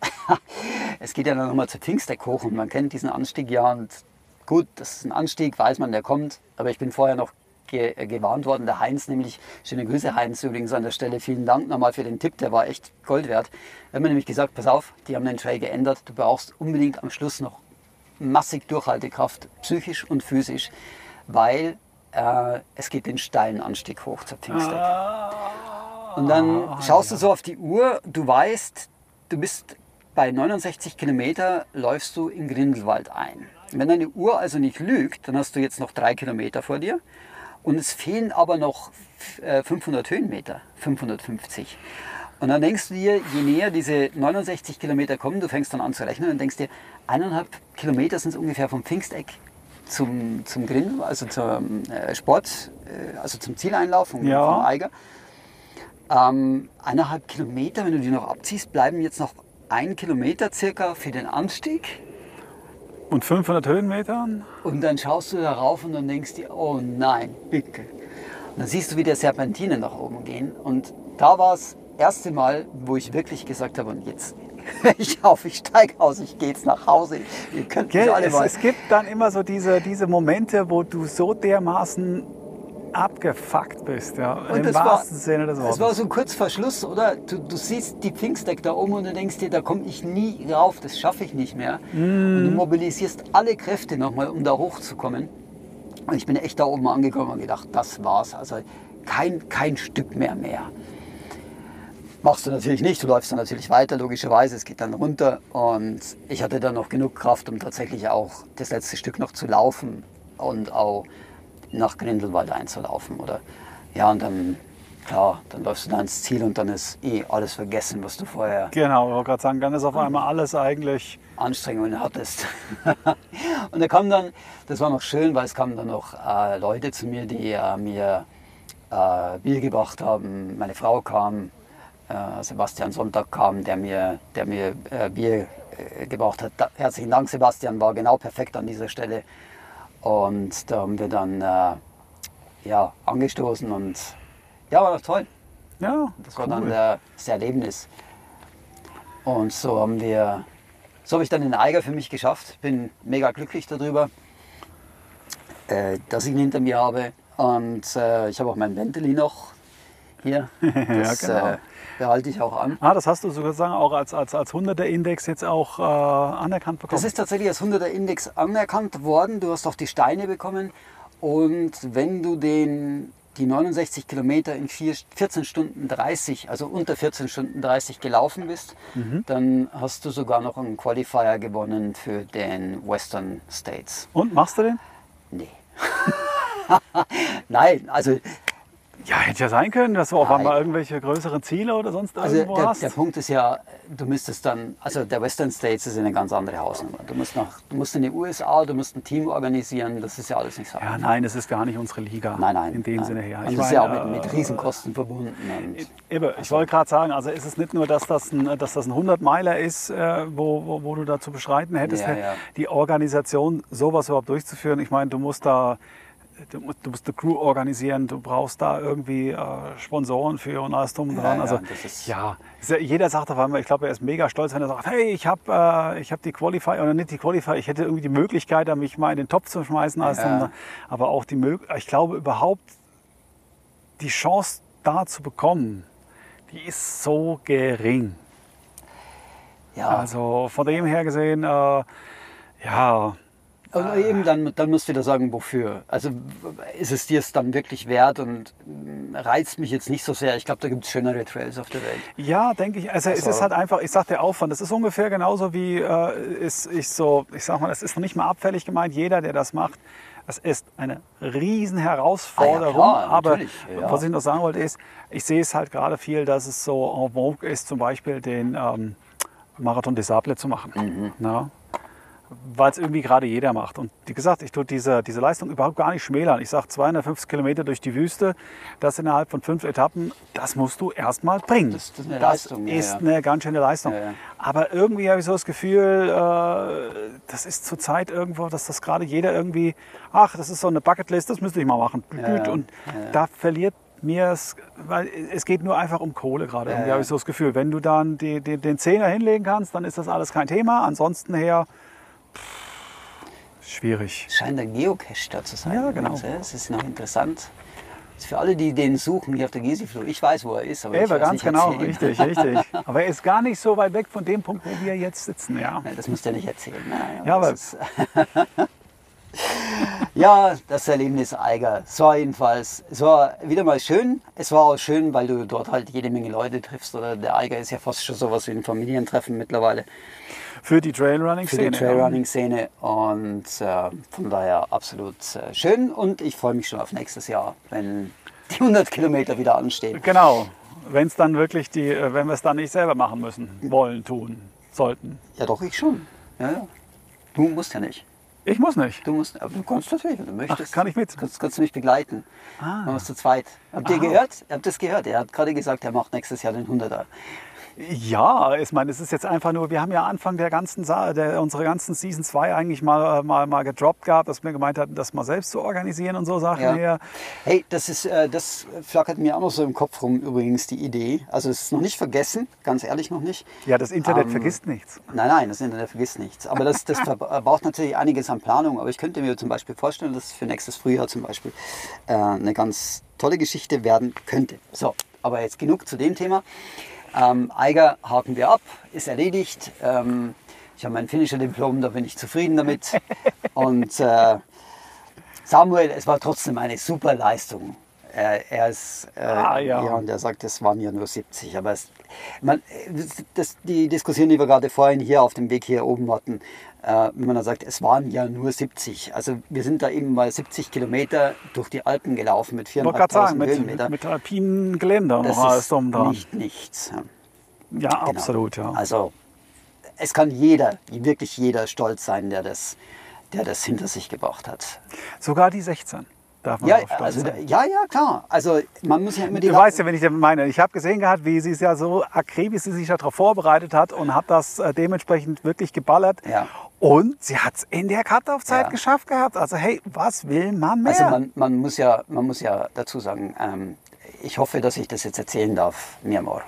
es geht ja dann nochmal zu Pfingsteck hoch und man kennt diesen Anstieg ja und gut, das ist ein Anstieg, weiß man, der kommt, aber ich bin vorher noch ge gewarnt worden, der Heinz nämlich, schöne Grüße Heinz übrigens an der Stelle, vielen Dank nochmal für den Tipp, der war echt Gold wert. Er hat mir nämlich gesagt, pass auf, die haben den Trail geändert, du brauchst unbedingt am Schluss noch massig Durchhaltekraft, psychisch und physisch, weil äh, es geht den steilen Anstieg hoch zur Pfingsteck. Ah. Und dann schaust du so auf die Uhr, du weißt, du bist bei neunundsechzig Kilometer, läufst du in Grindelwald ein. Wenn deine Uhr also nicht lügt, dann hast du jetzt noch drei Kilometer vor dir und es fehlen aber noch fünfhundert Höhenmeter, fünfhundertfünfzig. Und dann denkst du dir, je näher diese neunundsechzig Kilometer kommen, du fängst dann an zu rechnen und denkst dir, eineinhalb Kilometer sind es ungefähr vom Pfingsteck zum, zum Grindel, also zum äh, Sport, äh, also zum Zieleinlauf vom, ja. vom Eiger. Ähm, eineinhalb Kilometer, wenn du die noch abziehst, bleiben jetzt noch ein Kilometer circa für den Anstieg. Und fünfhundert Höhenmetern? Und dann schaust du da rauf und dann denkst dir, oh nein, bitte. Und dann siehst du, wie der Serpentinen nach oben gehen. Und da war es das erste Mal, wo ich wirklich gesagt habe, und jetzt höre ich auf, ich steige aus, ich gehe jetzt nach Hause. Ihr könnt mich alle es, mal. Es gibt dann immer so diese, diese Momente, wo du so dermaßen abgefuckt bist, ja, und im wahrsten Sinne des Wortes. Es war so kurz vor Schluss, oder? Du, du siehst die Pfingsteck da oben und du denkst dir, da komme ich nie rauf, das schaffe ich nicht mehr. Mm. Und du mobilisierst alle Kräfte nochmal, um da hochzukommen. Und ich bin echt da oben angekommen und gedacht, das war's. Also kein, kein Stück mehr mehr. Machst du natürlich nicht, du läufst dann natürlich weiter, logischerweise, es geht dann runter. Und ich hatte dann noch genug Kraft, um tatsächlich auch das letzte Stück noch zu laufen und auch nach Grindelwald einzulaufen, oder? Ja, und dann, klar, dann läufst du da ins Ziel und dann ist eh alles vergessen, was du vorher... Genau, ich wollte gerade sagen, dann ist auf einmal alles eigentlich... Anstrengungen hattest. Und da kam dann, das war noch schön, weil es kamen dann noch äh, Leute zu mir, die äh, mir äh, Bier gebracht haben. Meine Frau kam, äh, Sebastian Sonntag kam, der mir, der mir äh, Bier äh, gebracht hat. Da, herzlichen Dank, Sebastian, war genau perfekt an dieser Stelle. Und da haben wir dann äh, ja, angestoßen und ja, war doch toll. Ja, das war cool. Dann der, das Erlebnis. Und so haben wir, so habe ich dann den Eiger für mich geschafft. Bin mega glücklich darüber, äh, dass ich ihn hinter mir habe. Und äh, ich habe auch mein Bentley noch hier. Das ja, genau. äh, behalte ich auch an. Ah, das hast du sozusagen auch als, als, als hunderter-Index jetzt auch äh, anerkannt bekommen? Das ist tatsächlich als hunderter-Index anerkannt worden. Du hast auch die Steine bekommen. Und wenn du den, die neunundsechzig Kilometer in vierzehn Stunden dreißig, also unter vierzehn Stunden dreißig gelaufen bist, mhm. dann hast du sogar noch einen Qualifier gewonnen für den Western States. Und, machst du den? Nee. Nein, also Ja, hätte ja sein können, dass du auf Nein. einmal irgendwelche größeren Ziele oder sonst Also irgendwo der, hast. der Punkt ist ja, du müsstest dann, also der Western States ist eine ganz andere Hausnummer. Du musst, nach, du musst in die U S A, du musst ein Team organisieren, das ist ja alles nicht so. Ja, nein, es ist gar nicht unsere Liga. Nein, nein. In dem nein. Sinne her. Und Ich das ist ja auch meine, mit, mit äh, Riesenkosten verbunden. Und Eben, ich wollte gerade sagen, also ist es nicht nur, dass das ein, dass das ein hundert-Meiler ist, äh, wo, wo, wo du da zu beschreiten hättest, Ja, ja. die Organisation, sowas überhaupt durchzuführen. Ich meine, du musst da, du musst, du musst eine Crew organisieren, du brauchst da irgendwie äh, Sponsoren für und alles drum und dran. ja, also das ist- ja, ist ja, jeder sagt auf einmal, ich glaube, er ist mega stolz, wenn er sagt, hey, ich habe äh, ich hab die Qualify oder nicht die Qualify, ich hätte irgendwie die Möglichkeit, da mich mal in den Topf zu schmeißen, alles Ja. drum und dran. Aber auch die Möglichkeit, ich glaube überhaupt, die Chance da zu bekommen, die ist so gering. ja. Also von dem her gesehen, äh, ja, Und eben, dann, dann musst du wieder sagen, wofür. Also ist es dir es dann wirklich wert und mm, reizt mich jetzt nicht so sehr. Ich glaube, da gibt es schönere Trails auf der Welt. ja, denke ich. Also, es Also- ist halt einfach, ich sag der Aufwand, das ist ungefähr genauso wie, äh, ist, ich so, ich sag mal, das ist noch nicht mal abfällig gemeint, jeder, der das macht, das ist eine riesen Herausforderung. Ah ja, klar, aber natürlich, ja. was ich noch sagen wollte ist, ich sehe es halt gerade viel, dass es so en vogue ist, zum Beispiel den ähm, Marathon des Sables zu machen. Mhm. Na? Weil es irgendwie gerade jeder macht. Und wie gesagt, ich tue diese, diese Leistung überhaupt gar nicht schmälern. Ich sage zweihundertfünfzig Kilometer durch die Wüste, das innerhalb von fünf Etappen, das musst du erst mal bringen. Das- das ist eine Leistung, ja, ist ja. eine ganz schöne Leistung. Ja, ja. Aber irgendwie habe ich so das Gefühl, äh, das ist zur Zeit irgendwo, dass das gerade jeder irgendwie, ach, das ist so eine Bucketlist, das müsste ich mal machen. Ja, ja. Und Ja, ja. da verliert mir es, weil es geht nur einfach um Kohle gerade. Irgendwie ja. habe ich so das Gefühl, wenn du dann die, die, den Zehner hinlegen kannst, dann ist das alles kein Thema. Ansonsten her, schwierig. Es scheint ein Geocache da zu sein. Ja, genau. übrigens, ja. Das ist noch interessant. Das ist für alle, die den suchen hier auf der Gisifloh. Ich weiß, wo er ist, aber ich Eben, weiß ganz nicht genau, erzählen. richtig, richtig. Aber er ist gar nicht so weit weg von dem Punkt, wo wir jetzt sitzen. Ja, Ja, das musst du ja nicht erzählen. Nein, Ja, aber- das ist, ja, das Erlebnis Eiger. Es war jedenfalls, es war wieder mal schön. Es war auch schön, weil du dort halt jede Menge Leute triffst. Oder der Eiger ist ja fast schon sowas wie ein Familientreffen mittlerweile für die für Trailrunning-Szene. die Trailrunning-Szene. Und äh, von daher absolut äh, schön. Und ich freue mich schon auf nächstes Jahr, wenn die hundert Kilometer wieder anstehen. Genau, wenn es dann wirklich die, äh, wenn wir es dann nicht selber machen müssen, wollen, tun, sollten. Ja, doch, ich schon. Ja, ja. Du musst ja nicht. Ich muss nicht. Du musst, aber du kannst natürlich, wenn du möchtest. kann ich mit? Kannst, kannst du mich begleiten. Ah. Machen wir es zu zweit. Habt ihr Ah. gehört? Ihr habt das gehört. Er hat gerade gesagt, er macht nächstes Jahr den hunderter. Ja, ich meine, es ist jetzt einfach nur, wir haben ja Anfang der ganzen, Sa der, unserer ganzen Season zwei eigentlich mal, mal, mal gedroppt gehabt, dass wir gemeint hatten, das mal selbst zu organisieren und so Sachen Ja. her. Hey, das ist, äh, das flackert mir auch noch so im Kopf rum übrigens, die Idee. Also es ist noch nicht vergessen, ganz ehrlich noch nicht. Ja, das Internet Ähm, vergisst nichts. Nein, nein, das Internet vergisst nichts. Aber das, das braucht natürlich einiges an Planung. Aber ich könnte mir zum Beispiel vorstellen, dass es für nächstes Frühjahr zum Beispiel äh, eine ganz tolle Geschichte werden könnte. So, aber jetzt genug zu dem Thema. Ähm, Eiger haken wir ab, ist erledigt. Ähm, ich habe mein Finisher-Diplom, da bin ich zufrieden damit. Und äh, Samuel, es war trotzdem eine super Leistung. Er, er ist, äh, Ah, ja. ja, und er sagt, es waren ja nur siebzig. Aber es, man, das, das, die Diskussion, die wir gerade vorhin hier auf dem Weg hier oben hatten, äh, wenn man dann sagt, es waren ja nur siebzig. Also wir sind da eben mal siebzig Kilometer durch die Alpen gelaufen mit Ich wollte gerade sagen, viertausendfünfhundert mit, Höhenmeter. mit alpinen Geländer und Das noch alles ist drum dran. nicht nichts. Ja. Ja, Genau. absolut, ja. Also es kann jeder, wirklich jeder stolz sein, der das, der das hinter sich gebracht hat. Sogar die sechzehn darf man Ja, drauf stolz also, sein. ja, ja, klar. Also man muss ja immer die Du weißt ja, wenn ich das meine. Ich habe gesehen gehabt, wie sie es ja so akribisch sie sich darauf vorbereitet hat und hat das äh, dementsprechend wirklich geballert. Ja. Und sie hat es in der Cut-Off-Zeit Ja. geschafft gehabt. Also hey, was will man mehr? Also man, man, muss ja, man muss ja dazu sagen, ähm, ich hoffe, dass ich das jetzt erzählen darf, Myanmar.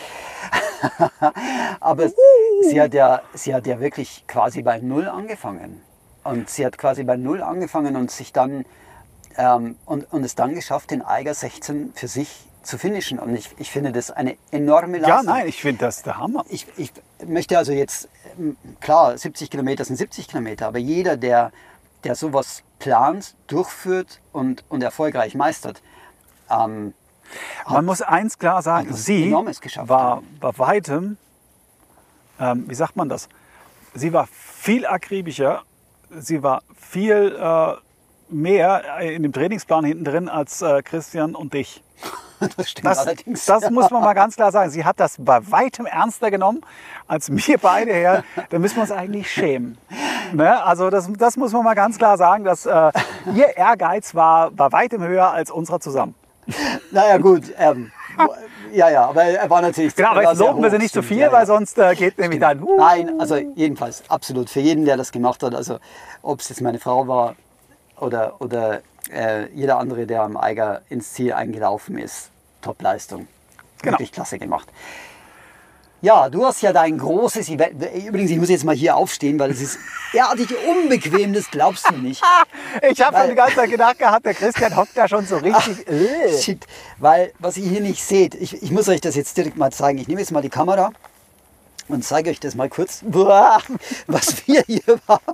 Aber sie hat, ja, sie hat ja wirklich quasi bei Null angefangen. Und sie hat quasi bei Null angefangen und sich dann ähm, und, und es dann geschafft, den Eiger sechzehn für sich zu finishen. Und ich, ich finde das eine enorme ja, Leistung. nein, ich finde das der Hammer. Ich, ich möchte also jetzt, ähm, klar, siebzig Kilometer sind siebzig Kilometer, aber jeder, der, der sowas plant, durchführt und, und erfolgreich meistert, ähm, Man muss eins klar sagen, hat was sie Enormes geschafft, war bei weitem, ähm, wie sagt man das, sie war viel akribischer, sie war viel äh, mehr in dem Trainingsplan hinten drin als äh, Christian und ich. Das stimmt Das, allerdings. das muss man mal ganz klar sagen. Sie hat das bei weitem ernster genommen als wir beide her. Da müssen wir uns eigentlich schämen. Ne? Also das, das muss man mal ganz klar sagen, dass äh, ihr Ehrgeiz war bei weitem höher als unserer zusammen. Naja gut, ähm, ja, ja, aber er war natürlich... Genau, aber er war jetzt sehr loben wir sie hoch, nicht zu stimmt, viel, ja, ja. weil sonst äh, geht nämlich dann... Uh, Nein, also jedenfalls absolut für jeden, der das gemacht hat. Also ob es jetzt meine Frau war oder, oder äh, jeder andere, der am Eiger ins Ziel eingelaufen ist. Top-Leistung. Genau. Wirklich klasse gemacht. Ja, du hast ja dein großes Event. Übrigens, ich muss jetzt mal hier aufstehen, weil es ist derartig unbequem, das glaubst du nicht. ich habe schon Weil- die ganze Zeit gedacht gehabt, der Christian hockt da schon so richtig... äh. Shit, weil was ihr hier nicht seht, ich, ich muss euch das jetzt direkt mal zeigen. Ich nehme jetzt mal die Kamera und zeige euch das mal kurz, Boah, was wir hier überhaupt,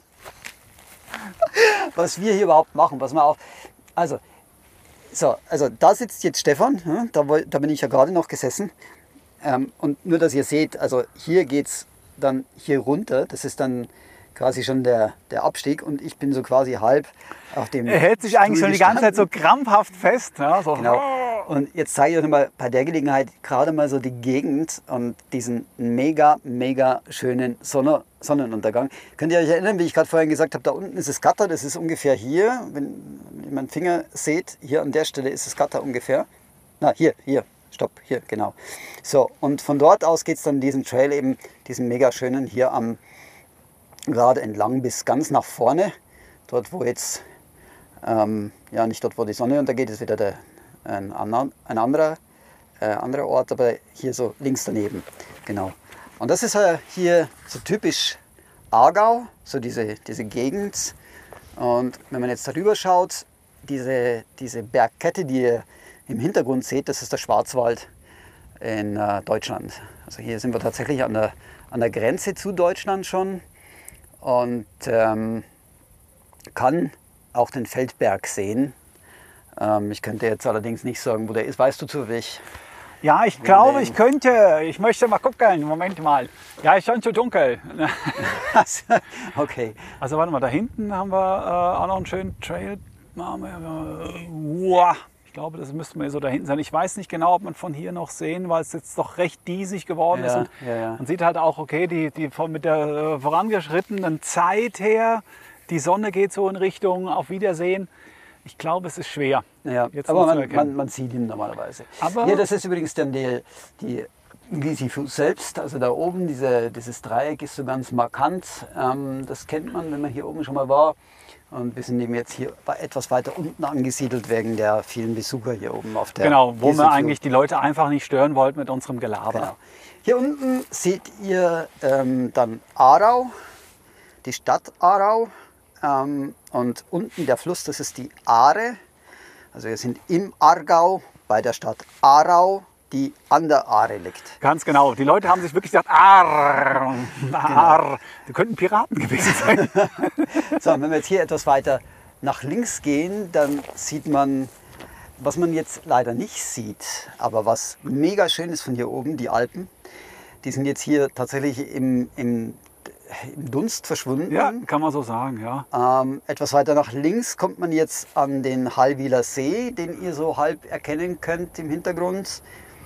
was wir hier überhaupt machen. Pass mal auf. Also, so, also da sitzt jetzt Stefan, hm, da, woll- da bin ich ja gerade noch gesessen. Ähm, und nur, dass ihr seht, also hier geht es dann hier runter. Das ist dann quasi schon der, der Abstieg und ich bin so quasi halb auf dem Er hält sich eigentlich Stuhl schon die ganze Zeit so gestanden. krampfhaft fest. Ja, so. Genau. Und jetzt zeige ich euch mal bei der Gelegenheit gerade mal so die Gegend und diesen mega, mega schönen Sonne, Sonnenuntergang. Könnt ihr euch erinnern, wie ich gerade vorhin gesagt habe, da unten ist das Gatter, das ist ungefähr hier. Wenn ihr meinen Finger seht, hier an der Stelle ist das Gatter ungefähr. Na, hier, hier, stopp, hier, genau. So, und von dort aus geht es dann diesen Trail eben, diesen mega schönen hier am gerade entlang bis ganz nach vorne. Dort, wo jetzt, ähm, ja nicht dort, wo die Sonne untergeht, ist wieder der, ein, ander- ein anderer, äh, anderer Ort, aber hier so links daneben. Genau. Und das ist äh, hier so typisch Aargau, so diese, diese Gegend. Und wenn man jetzt darüber schaut, diese, diese Bergkette, die ihr im Hintergrund seht, das ist der Schwarzwald in äh, Deutschland. Also hier sind wir tatsächlich an der, an der Grenze zu Deutschland schon und ähm, kann auch den Feldberg sehen. Ähm, ich könnte jetzt allerdings nicht sagen, wo der ist. Weißt du zufällig? Ja, ich glaube, ich könnte. Ich möchte mal gucken. Moment mal. Ja, ist schon zu dunkel. Okay. Also warte mal, da hinten haben wir äh, auch noch einen schönen Trail. Machen wir, äh, wow. Ich glaube, das müsste mir so da hinten sein. Ich weiß nicht genau, ob man von hier noch sehen, weil es jetzt doch recht diesig geworden Ja, ist. Und ja, ja. man sieht halt auch, okay, die, die von, mit der äh, vorangeschrittenen Zeit her, die Sonne geht so in Richtung Auf Wiedersehen. Ich glaube, es ist schwer. Ja, Jetzt aber noch zu man, erkennen. man, man sieht ihn normalerweise. Aber- Hier, das ist übrigens dann die, die Sisyphus selbst. Also da oben, diese, dieses Dreieck ist so ganz markant. Ähm, das kennt man, wenn man hier oben schon mal war. Und wir sind eben jetzt hier etwas weiter unten angesiedelt wegen der vielen Besucher hier oben auf der Genau, wo wir Sisyphus. eigentlich die Leute einfach nicht stören wollten mit unserem Gelaber. Genau. Hier unten seht ihr ähm, dann Aarau, die Stadt Aarau. Ähm, und unten der Fluss, das ist die Aare. Also wir sind im Aargau bei der Stadt Aarau, die an der Aare liegt. Ganz genau. Die Leute haben sich wirklich gedacht, arr, arr. Die könnten Piraten gewesen sein. So, und wenn wir jetzt hier etwas weiter nach links gehen, dann sieht man, was man jetzt leider nicht sieht, aber was mega schön ist von hier oben, die Alpen. Die sind jetzt hier tatsächlich im, im, im Dunst verschwunden. Ja, kann man so sagen, ja. Ähm, etwas weiter nach links kommt man jetzt an den Hallwiler See, den ihr so halb erkennen könnt im Hintergrund.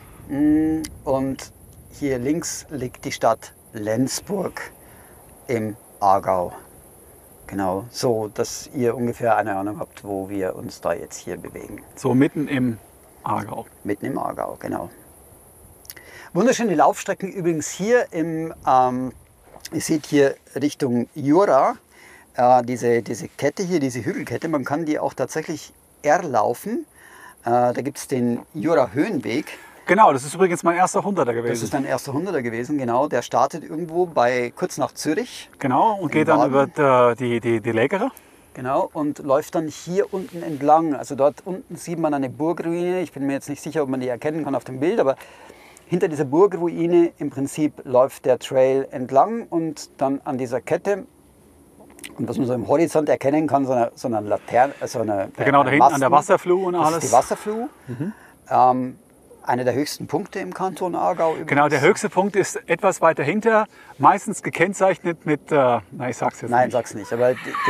Mm, Und hier links liegt die Stadt Lenzburg im Aargau. Genau, so dass ihr ungefähr eine Ahnung habt, wo wir uns da jetzt hier bewegen. So mitten im Aargau. Mitten im Aargau, genau. Wunderschöne Laufstrecken übrigens hier im, ähm, ihr seht hier Richtung Jura, äh, diese, diese Kette hier, diese Hügelkette, man kann die auch tatsächlich erlaufen. Äh, da gibt es den Jura-Höhenweg. Genau, das ist übrigens mein erster Hunderter Das gewesen. ist ein erster Hunderter gewesen, genau. Der startet irgendwo bei kurz nach Zürich. Genau, und geht dann Baden. über die, die, die Lägere. Genau, und läuft dann hier unten entlang. Also dort unten sieht man eine Burgruine. Ich bin mir jetzt nicht sicher, ob man die erkennen kann auf dem Bild, aber hinter dieser Burgruine im Prinzip läuft der Trail entlang und dann an dieser Kette. Und was man so im Horizont erkennen kann, so eine, so eine Laterne, so eine, Ja, genau, da ein hinten an der Masten. Wasserfluh und Das alles. ist die Wasserfluh. Ähm, einer der höchsten Punkte im Kanton Aargau. Übrigens. Genau, der höchste Punkt ist etwas weiter hinter, meistens gekennzeichnet mit, äh, na ich sag's jetzt Nein, nicht. sag's nicht, aber die-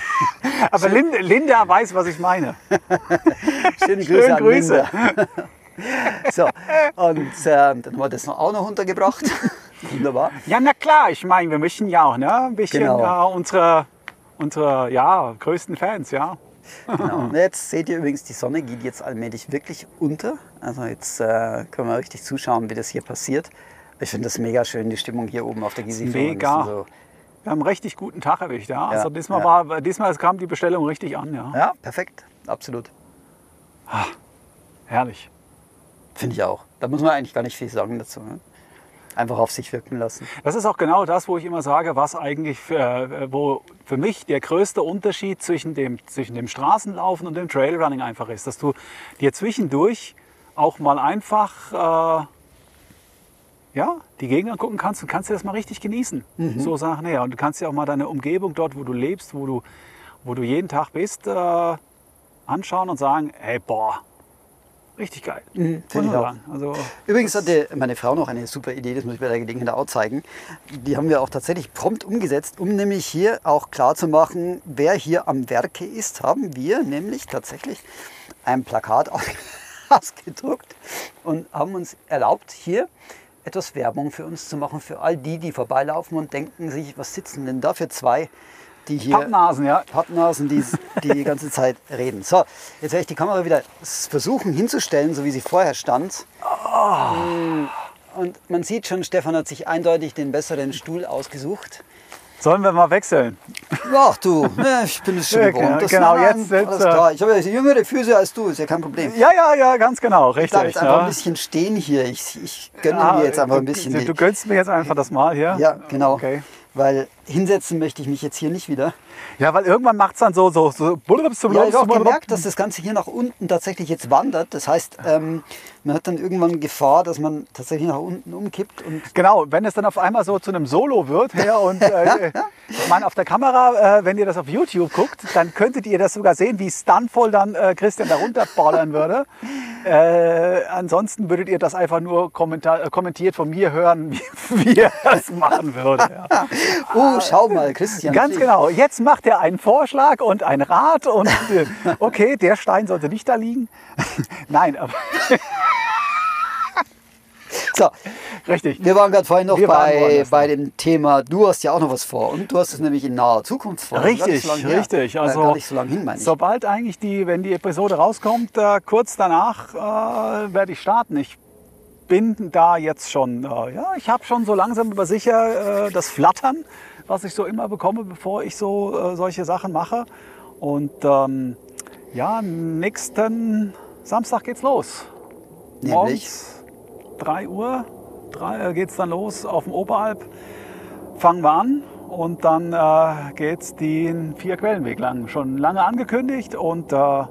genau. Aber Linda, Linda weiß, was ich meine. Schöne Grüße Schöne an Grüße. Linda. So, und äh, dann haben wir das noch auch noch untergebracht. Wunderbar. Ja, na klar, ich meine, wir möchten ja auch ne, ein bisschen Genau. äh, unsere, unsere ja, größten Fans, ja. Genau. Und jetzt seht ihr übrigens, die Sonne geht jetzt allmählich wirklich unter. Also jetzt äh, können wir richtig zuschauen, wie das hier passiert. Ich finde das mega schön, die Stimmung hier oben auf der Gysi. Mega. So. Wir haben einen richtig guten Tag erwischt, ja. Ja, Also diesmal, ja. war, diesmal kam die Bestellung richtig an, ja. Ja, perfekt. Absolut. Herrlich. Finde ich auch. Da muss man eigentlich gar nicht viel sagen dazu. Ne? Einfach auf sich wirken lassen. Das ist auch genau das, wo ich immer sage, was eigentlich für, wo für mich der größte Unterschied zwischen dem, zwischen dem Straßenlaufen und dem Trailrunning einfach ist. Dass du dir zwischendurch auch mal einfach äh, ja, die Gegend angucken kannst und kannst dir das mal richtig genießen. Mhm. So Sachen her. Und du kannst dir auch mal deine Umgebung dort, wo du lebst, wo du, wo du jeden Tag bist, äh, anschauen und sagen, hey, boah, richtig geil. Mhm, finde ich auch. Also, Übrigens hatte meine Frau noch eine super Idee, das muss ich bei der Gelegenheit auch zeigen. Die haben wir auch tatsächlich prompt umgesetzt, um nämlich hier auch klar zu machen, wer hier am Werke ist, haben wir nämlich tatsächlich ein Plakat ausgedruckt und haben uns erlaubt, hier etwas Werbung für uns zu machen, für all die, die vorbeilaufen und denken sich, was sitzen denn da für zwei, die hier Pappnasen, ja. Pappnasen, die, die die ganze Zeit reden. So, jetzt werde ich die Kamera wieder versuchen hinzustellen, so wie sie vorher stand. Und man sieht schon, Stefan hat sich eindeutig den besseren Stuhl ausgesucht. Sollen wir mal wechseln? Ach du, ne, ich bin es schon Ja, gewohnt. Das genau, nein, jetzt- jetzt, alles klar. Ich habe ja jüngere Füße als du, ist ja kein Problem. Ja, ja, ja, ganz genau, Ich richtig. bleibe jetzt einfach ja. ein bisschen stehen hier. Ich, ich gönne Ah, mir jetzt einfach ein du- bisschen Du, die, du gönnst mir jetzt einfach das mal hier? Ja, genau. Okay. Weil hinsetzen möchte ich mich jetzt hier nicht wieder. Ja, weil irgendwann macht es dann so, so, so. Ja, ich habe auch gemerkt, dass das Ganze hier nach unten tatsächlich jetzt wandert. Das heißt, ähm, man hat dann irgendwann Gefahr, dass man tatsächlich nach unten umkippt. Und Genau, wenn es dann auf einmal so zu einem Solo wird, ja, und äh, ich meine, auf der Kamera, äh, wenn ihr das auf YouTube guckt, dann könntet ihr das sogar sehen, wie stuntvoll dann äh, Christian da runterballern würde. Äh, ansonsten würdet ihr das einfach nur kommentar äh, kommentiert von mir hören, wie, wie er das machen würde. Ja. oh, schau mal, Christian. Ganz fliegt. genau. Jetzt macht er einen Vorschlag und ein Rat und äh, okay, der Stein sollte nicht da liegen. Nein, aber So, richtig. wir waren gerade vorhin noch Wir waren bei, woanders, bei ne? dem Thema, du hast ja auch noch was vor. Und du hast es nämlich in naher Zukunft vor. Gar nicht Richtig, so lange her. richtig. Äh, Also gar nicht so lange hin, meine ich. sobald eigentlich die, wenn die Episode rauskommt, äh, kurz danach äh, werde ich starten. Ich bin da jetzt schon, äh, ja, ich habe schon so langsam aber sicher äh, das Flattern, was ich so immer bekomme, bevor ich so äh, solche Sachen mache. Und ähm, ja, nächsten Samstag geht's los. Nämlich? Morgens drei Uhr geht es dann los auf dem Oberalp. Fangen wir an und dann äh, geht es den Vier-Quellenweg lang. Schon lange angekündigt und äh, ja,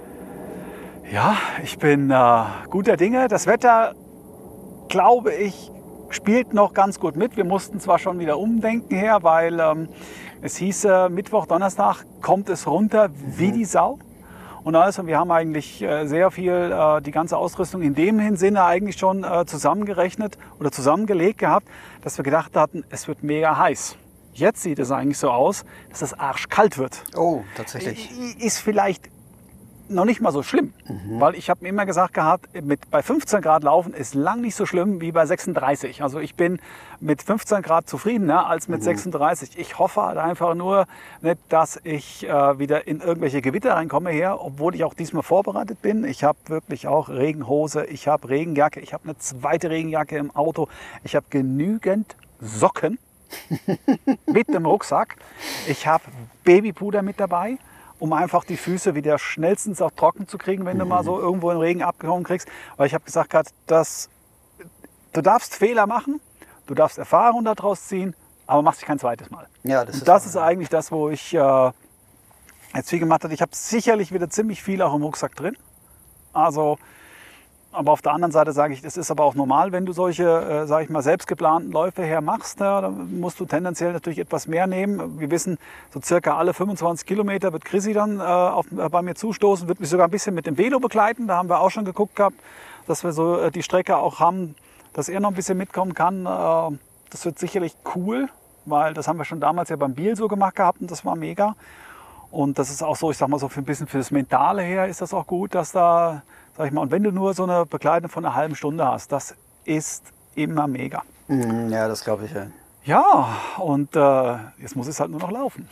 ich bin äh, guter Dinge. Das Wetter, glaube ich, spielt noch ganz gut mit. Wir mussten zwar schon wieder umdenken her, weil ähm, es hieß, äh, Mittwoch, Donnerstag kommt es runter wie die Sau. Und alles. Und wir haben eigentlich äh, sehr viel, äh, die ganze Ausrüstung in dem Sinne eigentlich schon äh, zusammengerechnet oder zusammengelegt gehabt, dass wir gedacht hatten, es wird mega heiß. Jetzt sieht es eigentlich so aus, dass es arschkalt wird. Oh, tatsächlich. Ist vielleicht noch nicht mal so schlimm, mhm. weil ich habe mir immer gesagt gehabt, mit, bei fünfzehn Grad laufen ist lang nicht so schlimm wie bei sechsunddreißig. Also ich bin mit fünfzehn Grad zufriedener als mit mhm. sechsunddreißig. Ich hoffe halt einfach nur nicht, dass ich äh, wieder in irgendwelche Gewitter reinkomme her, obwohl ich auch diesmal vorbereitet bin. Ich habe wirklich auch Regenhose, ich habe Regenjacke, ich habe eine zweite Regenjacke im Auto, ich habe genügend Socken mit dem Rucksack, ich habe Babypuder mit dabei, um einfach die Füße wieder schnellstens auch trocken zu kriegen, wenn mhm. du mal so irgendwo im Regen abgehauen kriegst. Weil ich habe gesagt, dass du darfst Fehler machen, du darfst Erfahrung daraus ziehen, aber machst dich kein zweites Mal. Ja, das Und ist, das ist eigentlich das, wo ich äh, jetzt viel gemacht habe. Ich habe sicherlich wieder ziemlich viel auch im Rucksack drin. Also, aber auf der anderen Seite sage ich, das ist aber auch normal, wenn du solche, äh, sage ich mal, selbstgeplanten Läufe her machst. Ja, dann musst du tendenziell natürlich etwas mehr nehmen. Wir wissen, so circa alle fünfundzwanzig Kilometer wird Chrissy dann äh, auf, äh, bei mir zustoßen, wird mich sogar ein bisschen mit dem Velo begleiten. Da haben wir auch schon geguckt gehabt, dass wir so äh, die Strecke auch haben, dass er noch ein bisschen mitkommen kann. Äh, das wird sicherlich cool, weil das haben wir schon damals ja beim Biel so gemacht gehabt und das war mega. Und das ist auch so, ich sag mal so, für ein bisschen für das Mentale her ist das auch gut, dass da Sag ich mal. Und wenn du nur so eine Begleitung von einer halben Stunde hast, das ist immer mega. Mhm, ja, das glaube ich. Ja, Ja, und äh, jetzt muss es halt nur noch laufen.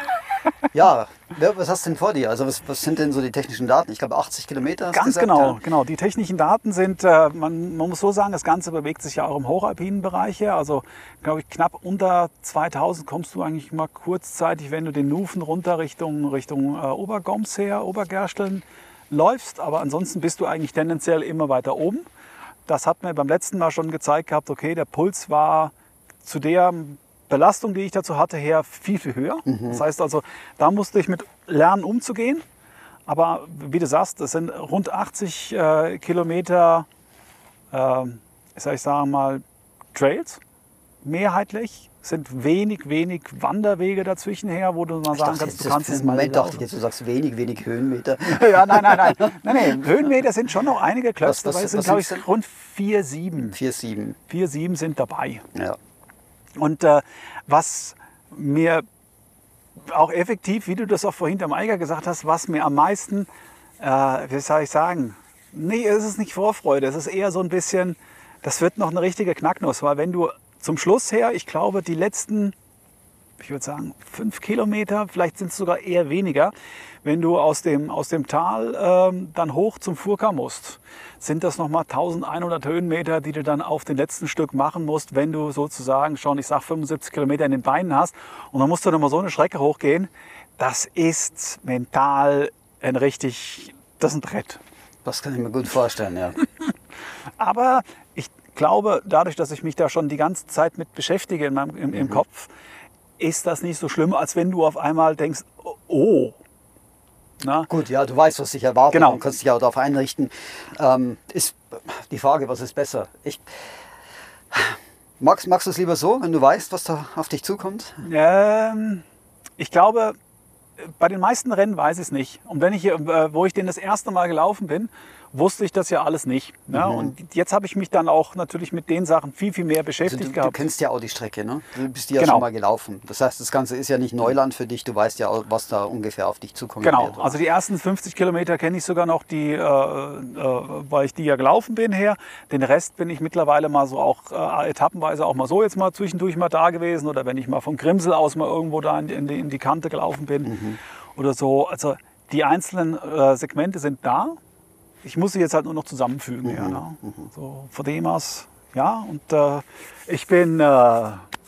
ja, was hast du denn vor dir? Also was, was sind denn so die technischen Daten? Ich glaube achtzig Kilometer hast du Ganz gesagt, genau, ja? genau. Die technischen Daten sind, äh, man, man muss so sagen, das Ganze bewegt sich ja auch im hochalpinen Bereich her. Also, glaube ich, knapp unter zweitausend kommst du eigentlich mal kurzzeitig, wenn du den Nufen runter Richtung, Richtung äh, Obergoms her, Obergersteln läufst. Aber ansonsten bist du eigentlich tendenziell immer weiter oben. Das hat mir beim letzten Mal schon gezeigt gehabt, okay, der Puls war zu der Belastung, die ich dazu hatte, her viel, viel höher. Mhm. Das heißt also, da musste ich mit lernen, umzugehen. Aber wie du sagst, das sind rund achtzig äh, Kilometer, äh, ich sage mal, Trails. Mehrheitlich sind wenig, wenig Wanderwege dazwischen her, wo du mal Ich sagen dachte, kannst, du jetzt- kannst für es einen mal Moment dachte laufen. ich jetzt, du sagst wenig, wenig Höhenmeter. Ja, nein, nein, nein. nein, nein. Höhenmeter sind schon noch einige Klötze Was- was- dabei. Es sind, was glaube ich, sind's denn? rund vier, sieben. vier sieben. vier, sieben sind dabei. Ja. Und äh, was mir auch effektiv, wie du das auch vorhin am Eiger gesagt hast, was mir am meisten, äh, wie soll ich sagen, nee, es ist nicht Vorfreude, es ist eher so ein bisschen, das wird noch eine richtige Knacknuss, weil wenn du zum Schluss her, ich glaube, die letzten, ich würde sagen, fünf Kilometer, vielleicht sind es sogar eher weniger, wenn du aus dem, aus dem Tal ähm, dann hoch zum Furka musst, sind das nochmal eintausendeinhundert Höhenmeter, die du dann auf dem letzten Stück machen musst, wenn du sozusagen schon, ich sag fünfundsiebzig Kilometer in den Beinen hast. Und dann musst du nochmal so eine Strecke hochgehen. Das ist mental ein richtig, das ist ein Brett. Das kann ich mir gut vorstellen, ja. Aber ich glaube, dadurch, dass ich mich da schon die ganze Zeit mit beschäftige in meinem, im, im Kopf, ist das nicht so schlimm, als wenn du auf einmal denkst, oh. Na? Gut, ja, du weißt, was dich erwartet Genau. und kannst dich auch darauf einrichten. Ähm, ist die Frage, was ist besser? Ich, magst magst du es lieber so, wenn du weißt, was da auf dich zukommt? Ähm, ich glaube, bei den meisten Rennen weiß ich es nicht. Und wenn ich, äh, wo ich den das erste Mal gelaufen bin, wusste ich das ja alles nicht. Ne? Mhm. Und jetzt habe ich mich dann auch natürlich mit den Sachen viel, viel mehr Also beschäftigt du, du gehabt. kennst ja auch die Strecke, ne? Du bist die ja Genau. schon mal gelaufen. Das heißt, das Ganze ist ja nicht Neuland für dich. Du weißt ja auch, was da ungefähr auf dich zukommt. Genau, also die ersten fünfzig Kilometer kenne ich sogar noch, die, äh, äh, weil ich die ja gelaufen bin her. Den Rest bin ich mittlerweile mal so auch äh, etappenweise auch mal so jetzt mal zwischendurch mal da gewesen oder wenn ich mal vom Grimsel aus mal irgendwo da in, in, die, in die Kante gelaufen bin Mhm. oder so. Also die einzelnen äh, Segmente sind da. Ich muss sie jetzt halt nur noch zusammenfügen. Mhm. Ja, ne? So von dem aus, ja. Und äh, ich bin äh,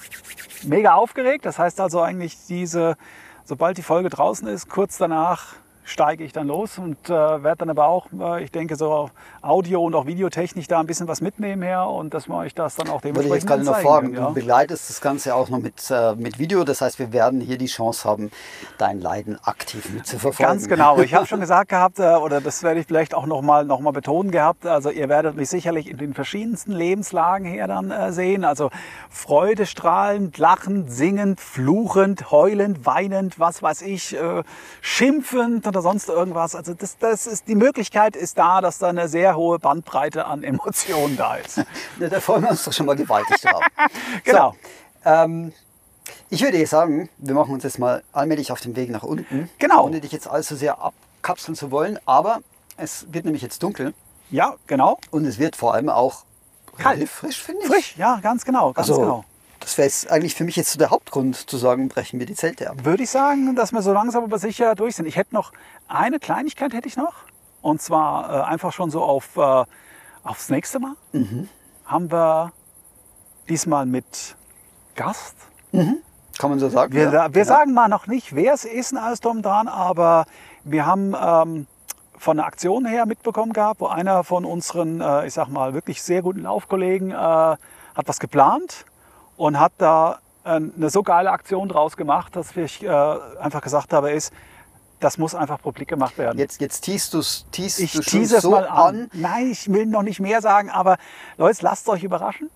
mega aufgeregt. Das heißt also eigentlich diese, sobald die Folge draußen ist, kurz danach steige ich dann los und äh, werde dann aber auch, äh, ich denke, so Audio- und auch Videotechnik da ein bisschen was mitnehmen her und dass wir euch das dann auch Würde ich jetzt dementsprechend gerade noch zeigen fragen, können, ja. du begleitest das Ganze auch noch mit, äh, mit Video. Das heißt, wir werden hier die Chance haben, dein Leiden aktiv mitzuverfolgen. Ganz genau. Ich habe schon gesagt gehabt, äh, oder das werde ich vielleicht auch nochmal noch mal betonen gehabt, also ihr werdet mich sicherlich in den verschiedensten Lebenslagen her dann äh, sehen. Also freudestrahlend, lachend, singend, fluchend, heulend, weinend, was weiß ich, äh, schimpfend oder sonst irgendwas. Also das, das ist, die Möglichkeit ist da, dass da eine sehr hohe Bandbreite an Emotionen da ist. Ja, da freuen wir uns doch schon mal gewaltig drauf. Genau. So, ähm, ich würde jetzt sagen, wir machen uns jetzt mal allmählich auf den Weg nach unten. Genau. Ohne dich jetzt allzu sehr abkapseln zu wollen. Aber es wird nämlich jetzt dunkel Ja, genau. und es wird vor allem auch Kalt. relativ frisch, finde ich. Frisch, ja, ganz genau, ganz Also, genau. das wäre jetzt eigentlich für mich jetzt so der Hauptgrund zu sagen, brechen wir die Zelte ab. Würde ich sagen, dass wir so langsam aber sicher durch sind. Ich hätte noch eine Kleinigkeit hätte ich noch. Und zwar äh, einfach schon so auf, äh, aufs nächste Mal. Haben wir diesmal mit Gast. Kann man so sagen? Wir, ja? wir Genau. sagen mal noch nicht, wer es ist und alles drum dran, aber wir haben ähm, von einer Aktion her mitbekommen gehabt, wo einer von unseren, äh, ich sag mal, wirklich sehr guten Laufkollegen äh, hat was geplant und hat da äh, eine so geile Aktion draus gemacht, dass ich äh, einfach gesagt habe, ist, das muss einfach publik gemacht werden. Jetzt, jetzt teast, du's, teast ich du schon tease es so mal an. an. Nein, ich will noch nicht mehr sagen, aber Leute, lasst euch überraschen.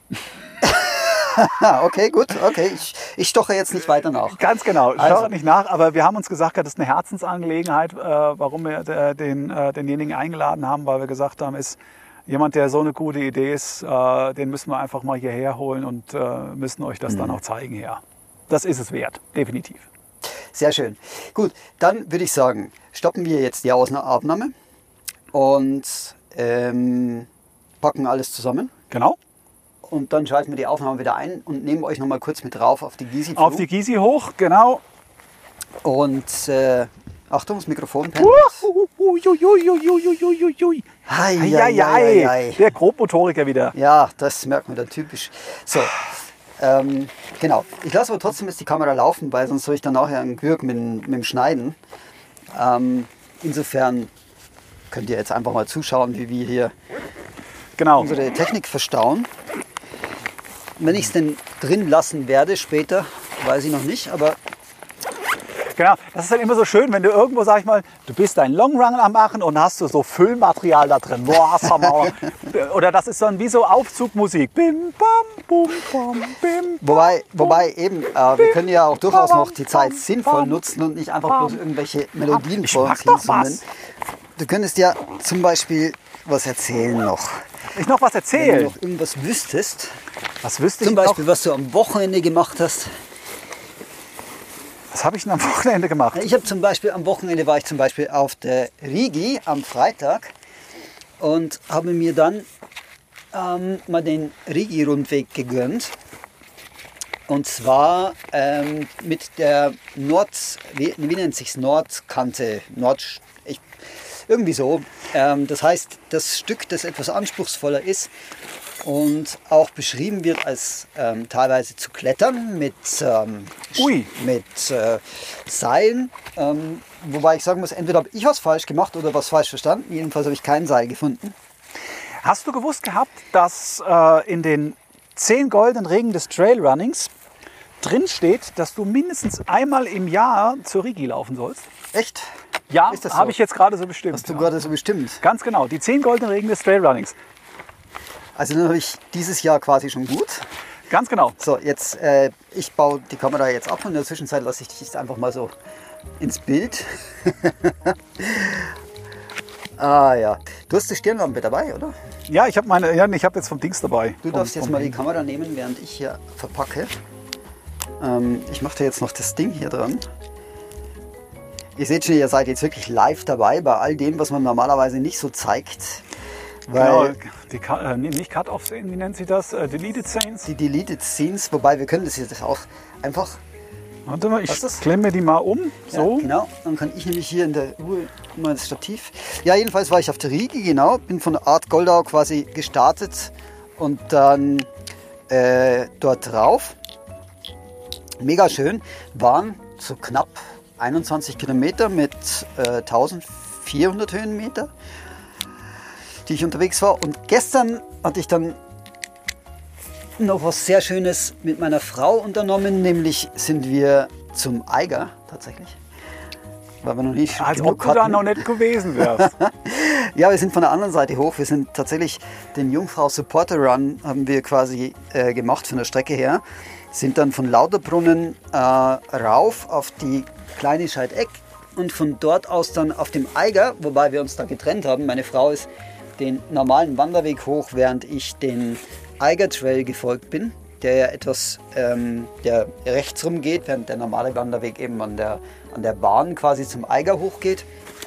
Ah, okay, gut, okay. Ich, ich stoche jetzt nicht weiter nach. Ganz genau, ich Also. schaue nicht nach, aber wir haben uns gesagt, das ist eine Herzensangelegenheit, äh, warum wir äh, den, äh, denjenigen eingeladen haben, weil wir gesagt haben, ist jemand, der so eine gute Idee ist, äh, den müssen wir einfach mal hierher holen und äh, müssen euch das Mhm. dann auch zeigen. Ja. Das ist es wert, definitiv. Sehr schön. Gut, dann würde ich sagen, stoppen wir jetzt die Aufnahme. und ähm, packen alles zusammen. Genau. Und dann schalten wir die Aufnahme wieder ein und nehmen euch nochmal kurz mit drauf auf die Gysi. Auf die Gysi hoch, genau. Und äh, Achtung, das Mikrofon pennt. Uiuiuiuiuiuiui. Hei, hei, Eieiei, hei, hei. der Grobmotoriker wieder. Ja, das merkt man da typisch. So, ähm, genau. Ich lasse aber trotzdem jetzt die Kamera laufen, weil sonst soll ich dann nachher einen Gürk mit, mit dem Schneiden. Ähm, insofern könnt ihr jetzt einfach mal zuschauen, wie wir hier Genau. unsere Technik verstauen. Wenn ich es denn drin lassen werde später, weiß ich noch nicht, aber Genau, das ist dann immer so schön, wenn du irgendwo, sag ich mal, du bist einen Long Run am machen und hast du so Füllmaterial da drin. Boah, Sommer. Oder das ist dann wie so Aufzugmusik. Bim, bam, bum, bam, bim. wobei, wobei eben, äh, wir können ja auch durchaus noch die Zeit sinnvoll nutzen und nicht einfach bloß irgendwelche Melodien Ich vor mag uns doch hinsummen. was. Du könntest ja zum Beispiel was erzählen noch. Ich noch was Wenn du erzählen. noch irgendwas wüsstest, Was wüsste ich zum noch? Beispiel, was du am Wochenende gemacht hast. Was habe ich denn am Wochenende gemacht? Ich habe zum Beispiel, am Wochenende war ich zum Beispiel auf der Rigi am Freitag und habe mir dann ähm, mal den Rigi-Rundweg gegönnt. Und zwar ähm, mit der Nord, wie, wie nennt sich's, Nordkante, Nord, ich, irgendwie so. Ähm, das heißt, das Stück, das etwas anspruchsvoller ist und auch beschrieben wird als ähm, teilweise zu klettern mit, ähm, Ui. mit äh, Seilen. Ähm, wobei ich sagen muss, entweder habe ich was falsch gemacht oder was falsch verstanden. Jedenfalls habe ich kein Seil gefunden. Hast du gewusst gehabt, dass äh, in den zehn goldenen Regeln des Trailrunnings drin steht, dass du mindestens einmal im Jahr zur Rigi laufen sollst? Echt? Ja, Ist das so? habe ich jetzt gerade so bestimmt. Hast du ja. gerade so bestimmt? Ganz genau, die zehn goldenen Regeln des Trailrunnings. Also dann habe ich dieses Jahr quasi schon gut. Ganz genau. So, jetzt, äh, ich baue die Kamera jetzt ab und in der Zwischenzeit lasse ich dich jetzt einfach mal so ins Bild. Ah ja, du hast die Stirnlampe dabei, oder? Ja, ich habe meine, ja, ich habe jetzt vom Dings dabei. Du darfst jetzt mal die Kamera nehmen, während ich hier verpacke. Ähm, ich mache da jetzt noch das Ding hier dran. Ihr seht schon, ihr seid jetzt wirklich live dabei bei all dem, was man normalerweise nicht so zeigt. Genau, Weil die, Cut- äh, nee, nicht Cut-Off, wie nennt sie das? Äh, Deleted Scenes. die Deleted Scenes, wobei wir können das jetzt auch einfach... Warte mal, ich Was ist das? klemme die mal um. So. Ja, genau, dann kann ich nämlich hier in der Ruhe mal das Stativ. Ja, jedenfalls war ich auf der Rigi, genau, bin von Art Goldau quasi gestartet und dann äh, dort drauf. Mega schön, waren so knapp einundzwanzig Kilometer mit äh, eintausendvierhundert Höhenmeter, die ich unterwegs war. Und gestern hatte ich dann noch was sehr Schönes mit meiner Frau unternommen, nämlich sind wir zum Eiger tatsächlich. Weil wir noch nicht Als genug ob du da hatten. noch nicht gewesen wärst. Ja, wir sind von der anderen Seite hoch. Wir sind tatsächlich den Jungfrau Supporter Run haben wir quasi äh, gemacht von der Strecke her. Sind dann von Lauterbrunnen äh, rauf auf die kleine Scheideck und von dort aus dann auf dem Eiger, wobei wir uns da getrennt haben. Meine Frau ist den normalen Wanderweg hoch, während ich den Eiger Trail gefolgt bin, der ja etwas, ähm, der rechts rum geht, während der normale Wanderweg eben an der, an der Bahn quasi zum Eiger hochgeht.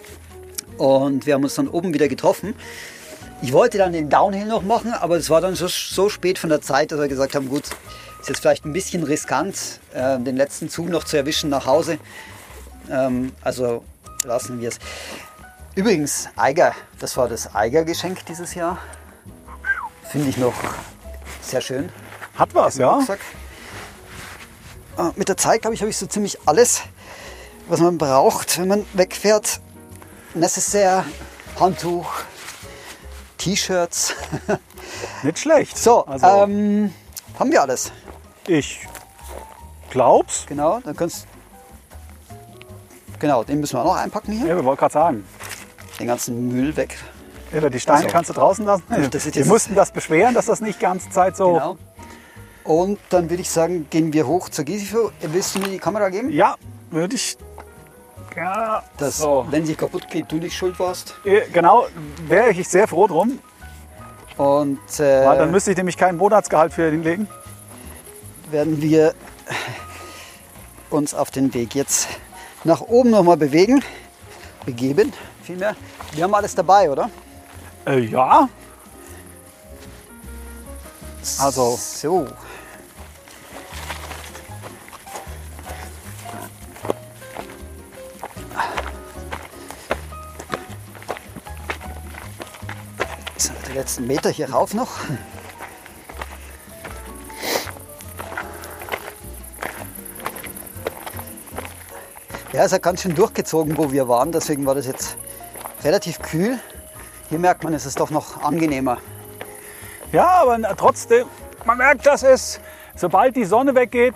Und wir haben uns dann oben wieder getroffen. Ich wollte dann den Downhill noch machen, aber es war dann so, so spät von der Zeit, dass wir gesagt haben, gut, ist jetzt vielleicht ein bisschen riskant, äh, den letzten Zug noch zu erwischen nach Hause. Ähm, also lassen wir es. Übrigens, Eiger, das war das Eiger-Geschenk dieses Jahr. Finde ich noch sehr schön. Hat was, ja? Rucksack. Ah, mit der Zeit, glaube ich, habe ich so ziemlich alles, was man braucht, wenn man wegfährt. Necessaire, Handtuch, T-Shirts. Nicht schlecht. So, also, ähm, haben wir alles. ich glaub's. Genau, dann kannst Genau, den müssen wir auch noch einpacken hier. Ja, wir wollten gerade sagen. Den ganzen Müll weg. Ja, die Steine Also. kannst du draußen lassen. Das ist Wir jetzt- mussten das beschweren, dass das nicht die ganze Zeit so... Genau. Und dann würde ich sagen, gehen wir hoch zur Gisifo. Willst du mir die Kamera geben? Ja, würde ich... Ja, Dass, so. wenn sie kaputt geht, du nicht schuld warst. Äh, Genau, wäre ich sehr froh drum. Und äh, Weil dann müsste ich nämlich kein Monatsgehalt für hinlegen. werden wir uns auf den Weg jetzt nach oben nochmal bewegen. begeben. Vielmehr, wir haben alles dabei, oder? Äh, ja. Also. So. So, die letzten Meter hier rauf noch. Ja, es hat ganz schön durchgezogen, wo wir waren, deswegen war das jetzt relativ kühl. Hier merkt man, es ist doch noch angenehmer. Ja, aber trotzdem, man merkt, dass es, sobald die Sonne weggeht.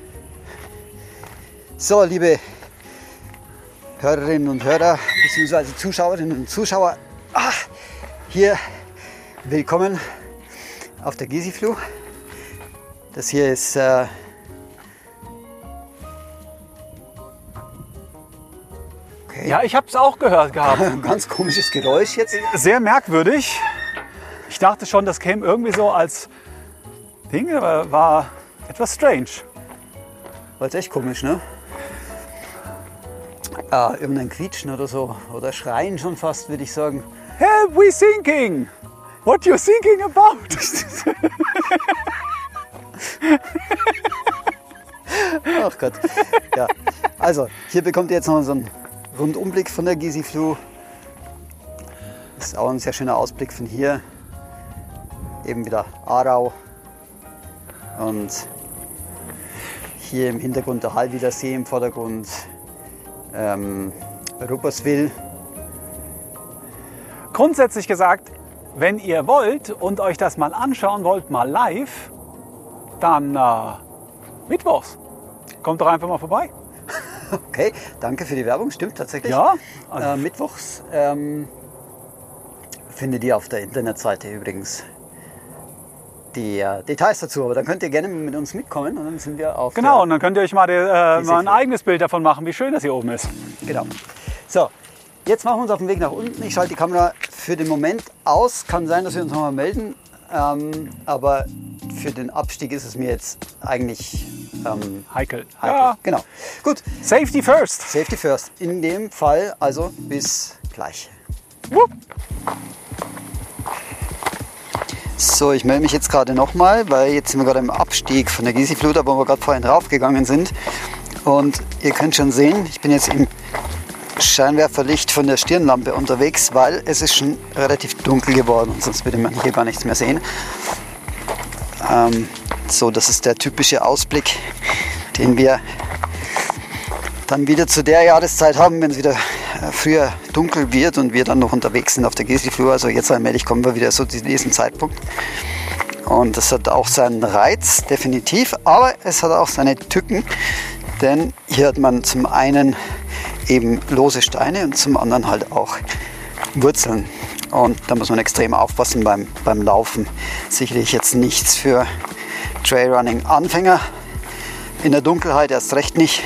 So, liebe Hörerinnen und Hörer, beziehungsweise Zuschauerinnen und Zuschauer, ah, hier willkommen auf der Gisifluh. Das hier ist äh, okay. Ja, ich habe es auch gehört gehabt. Ein ganz komisches Geräusch jetzt. Sehr merkwürdig. Ich dachte schon, das käme irgendwie so als Ding, aber war etwas strange. War jetzt echt komisch, ne? Ah, irgendein Quietschen oder so. Oder Schreien schon fast, würde ich sagen. Help, we thinking. What you thinking about? Ach Gott. Ja. Also, hier bekommt ihr jetzt noch so einen Rundumblick von der Gisifluh. Das ist auch ein sehr schöner Ausblick von hier. Eben wieder Aarau. Und hier im Hintergrund der Hallwiler See, im Vordergrund ähm, Rupperswil. Grundsätzlich gesagt, wenn ihr wollt und euch das mal anschauen wollt, mal live, dann äh, mittwochs. Kommt doch einfach mal vorbei. Okay, danke für die Werbung, stimmt tatsächlich. Ja. Also Äh, mittwochs ähm, findet ihr auf der Internetseite übrigens die äh, Details dazu. Aber dann könnt ihr gerne mit uns mitkommen und dann sind wir auf genau, und der, dann könnt ihr euch mal, die, äh, Diese mal ein Fl- eigenes Bild davon machen, wie schön das hier oben ist. Genau. So, jetzt machen wir uns auf den Weg nach unten. Ich schalte die Kamera für den Moment aus. Kann sein, dass wir uns nochmal melden. Ähm, aber für den Abstieg ist es mir jetzt eigentlich ähm, Heikel. heikel. Ja. Genau. Gut, Safety first. Safety first. In dem Fall also bis gleich. Wupp. So, ich melde mich jetzt gerade nochmal, weil jetzt sind wir gerade im Abstieg von der Gisifluh, da wo wir gerade vorhin draufgegangen sind. Und ihr könnt schon sehen, ich bin jetzt im Scheinwerferlicht von der Stirnlampe unterwegs, weil es ist schon relativ dunkel geworden und sonst würde man hier gar nichts mehr sehen. Ähm, so, das ist der typische Ausblick, den wir dann wieder zu der Jahreszeit haben, wenn es wieder früher dunkel wird und wir dann noch unterwegs sind auf der Gisifluh. Also jetzt allmählich kommen wir wieder so zu diesem Zeitpunkt. Und das hat auch seinen Reiz, definitiv, aber es hat auch seine Tücken, denn hier hat man zum einen eben lose Steine und zum anderen halt auch Wurzeln. Und da muss man extrem aufpassen beim, beim Laufen. Sicherlich jetzt nichts für Trailrunning-Anfänger, in der Dunkelheit erst recht nicht,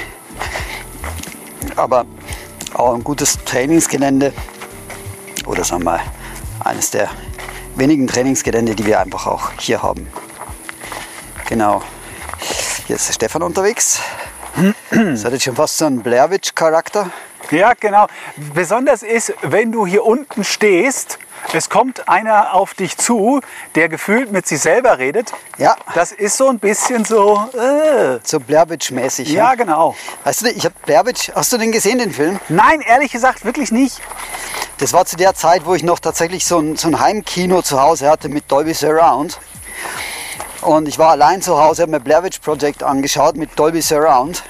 aber auch ein gutes Trainingsgelände oder sagen wir mal eines der wenigen Trainingsgelände, die wir einfach auch hier haben. Genau. Hier ist der Stefan unterwegs. Das hat jetzt schon fast so einen Blair Witch-Charakter. Ja, genau. Besonders ist, wenn du hier unten stehst, es kommt einer auf dich zu, der gefühlt mit sich selber redet. Ja. Das ist so ein bisschen so... Äh. So Blair Witch-mäßig. Ja, genau. Weißt du, ich habe Blair Witch, hast du den gesehen, den Film? Nein, ehrlich gesagt, wirklich nicht. Das war zu der Zeit, wo ich noch tatsächlich so ein, so ein Heimkino zu Hause hatte mit Dolby Surround. Und ich war allein zu Hause, habe mir Blair Witch Project angeschaut mit Dolby Surround.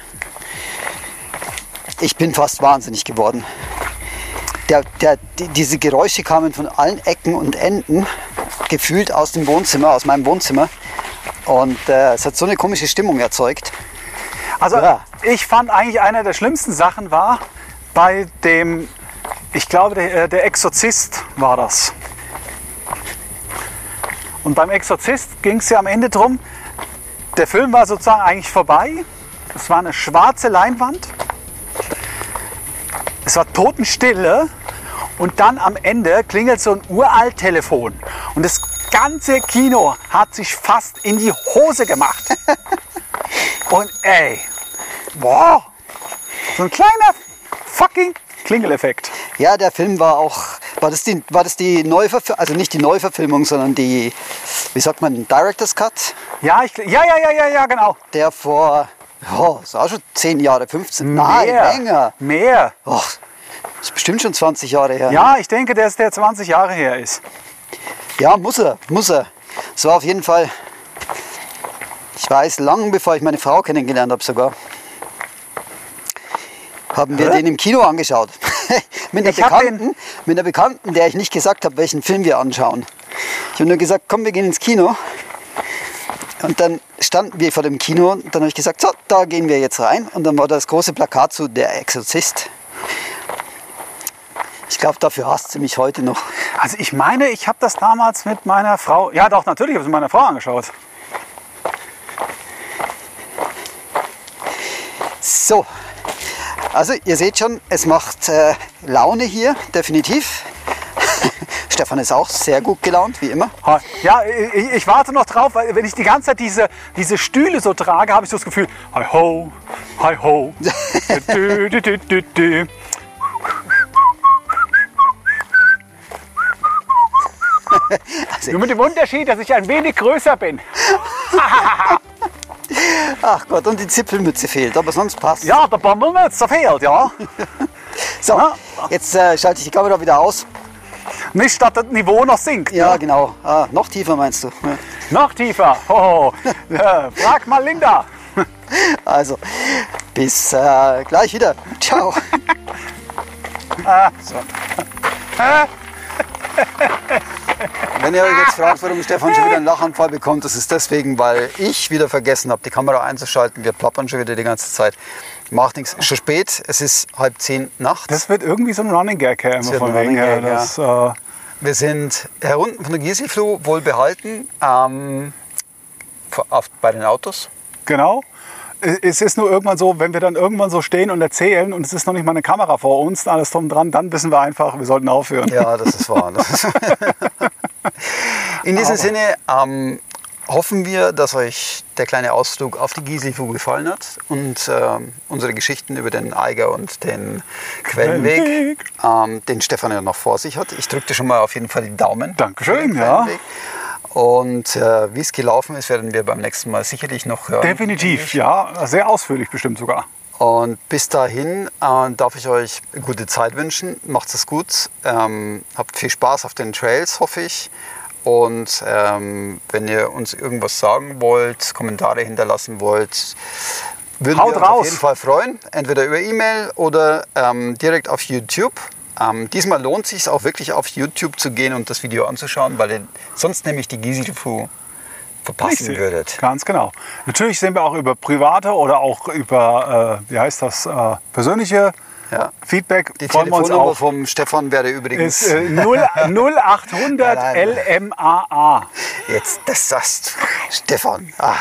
Ich bin fast wahnsinnig geworden. Der, der, die, diese Geräusche kamen von allen Ecken und Enden, gefühlt aus dem Wohnzimmer, aus meinem Wohnzimmer. Und äh, es hat so eine komische Stimmung erzeugt. Also Ja. ich fand eigentlich eine der schlimmsten Sachen war bei dem, ich glaube der, der Exorzist war das. Und beim Exorzist ging es ja am Ende drum, der Film war sozusagen eigentlich vorbei. Es war eine schwarze Leinwand. Es war Totenstille und dann am Ende klingelt so ein uralt Telefon. Und das ganze Kino hat sich fast in die Hose gemacht. Und ey, boah, so ein kleiner fucking Klingeleffekt. Ja, der Film war auch, war das die, war das die Neuverfilmung, also nicht die Neuverfilmung, sondern die, wie sagt man, Director's Cut? Ja, ich, ja, ja, ja, ja, ja, genau. Der vor, oh, das ist auch schon zehn Jahre, fünfzehn, nein, Mehr. länger. Mehr. Oh, das ist bestimmt schon zwanzig Jahre her. Ja, ich denke, dass der zwanzig Jahre her ist. Ja, muss er, muss er. Es war auf jeden Fall, ich weiß, lang bevor ich meine Frau kennengelernt habe sogar, haben wir Hä? den im Kino angeschaut. mit, einer Ich hab den- Bekannten, mit einer Bekannten, der ich nicht gesagt habe, welchen Film wir anschauen. Ich habe nur gesagt, komm, wir gehen ins Kino. Und dann standen wir vor dem Kino und dann habe ich gesagt, so, da gehen wir jetzt rein. Und dann war da das große Plakat zu Der Exorzist. Ich glaube, dafür hasst sie mich heute noch. Also ich meine, ich habe das damals mit meiner Frau, ja doch, natürlich habe ich es mit meiner Frau angeschaut. So, also ihr seht schon, es macht äh, Laune hier, definitiv. Stefan ist auch sehr gut gelaunt, wie immer. Ha, Ja, ich, ich warte noch drauf, weil wenn ich die ganze Zeit diese, diese Stühle so trage, habe ich so das Gefühl, hi ho, hi ho. dü, dü, dü, dü, dü. Also, Nur mit dem Unterschied, dass ich ein wenig größer bin. ach Gott, und die Zipfelmütze fehlt, aber sonst passt. Ja, der Bommelmütze der fehlt, ja. So, Ja. jetzt äh, schalte ich die Kamera wieder aus. Nicht, dass das Niveau noch sinkt. Ja, Ne? genau. Ah, noch tiefer meinst du? Ja. Noch tiefer. Oh, ja, frag mal Linda. Also, bis äh, gleich wieder. Ciao. Wenn ihr euch jetzt fragt, warum Stefan schon wieder einen Lachanfall bekommt, das ist deswegen, weil ich wieder vergessen habe, die Kamera einzuschalten. Wir plappern schon wieder die ganze Zeit. Macht nichts, ist schon spät, es ist halb zehn nachts. Das wird irgendwie so ein Running Gag her, immer wird von ein wegen Running her. Gag, Das, äh, Wir sind herunten von der Gieselfluh, wohl behalten, ähm, auf, bei den Autos. Genau. Es ist nur irgendwann so, wenn wir dann irgendwann so stehen und erzählen und es ist noch nicht mal eine Kamera vor uns, alles drum dran, dann wissen wir einfach, wir sollten aufhören. Ja, das ist wahr. Das ist In diesem Aber- Sinne ähm, hoffen wir, dass euch der kleine Ausflug auf die Gieselfluh gefallen hat und ähm, unsere Geschichten über den Eiger und den Quellenweg, Quellenweg. ähm, den Stefan ja noch vor sich hat. Ich drücke dir schon mal auf jeden Fall die Daumen. Dankeschön, für den ja. Quellenweg. Und äh, wie es gelaufen ist, werden wir beim nächsten Mal sicherlich noch hören. Definitiv, ja. Sehr ausführlich bestimmt sogar. Und bis dahin äh, darf ich euch eine gute Zeit wünschen. Macht es gut. Ähm, habt viel Spaß auf den Trails, hoffe ich. Und ähm, wenn ihr uns irgendwas sagen wollt, Kommentare hinterlassen wollt, würden Haut wir uns raus. auf jeden Fall freuen. Entweder über E-Mail oder ähm, direkt auf YouTube. Ähm, diesmal lohnt es sich auch wirklich auf YouTube zu gehen und das Video anzuschauen, weil ihr sonst nämlich die Gieselfluh verpassen Richtig. würdet. Ganz genau. Natürlich sind wir auch über private oder auch über, äh, wie heißt das, äh, persönliche Ja. Feedback. Die freuen wir uns Telefonnummer auch. vom Stefan wäre übrigens... Ist äh, null achthundert Nein, nein. L M A A. Jetzt, das sagst Stefan. Ah,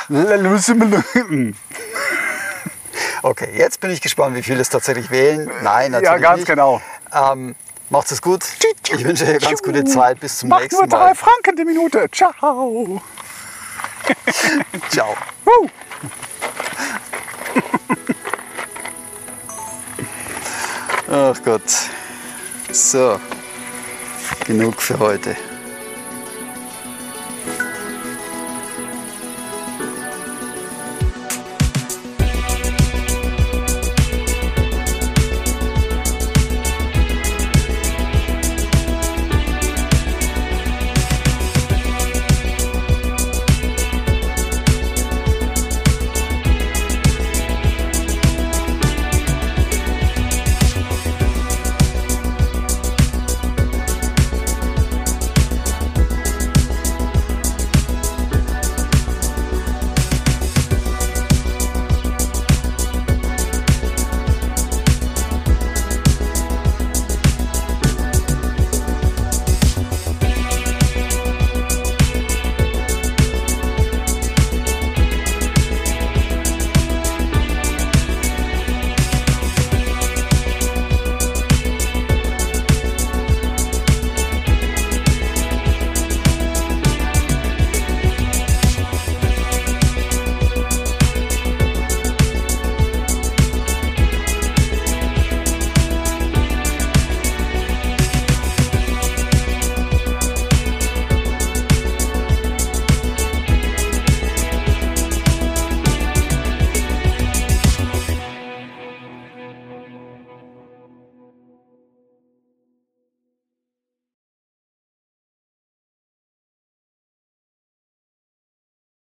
okay, jetzt bin ich gespannt, wie viele es tatsächlich wählen. Nein, natürlich Ja, ganz nicht. genau. Ähm, macht's es gut. Ich wünsche euch eine ganz gute Zeit. Bis zum Macht nächsten nur drei Mal. Franken die Minute. Ciao. Ciao. Woo. Ach Gott. So, genug für heute.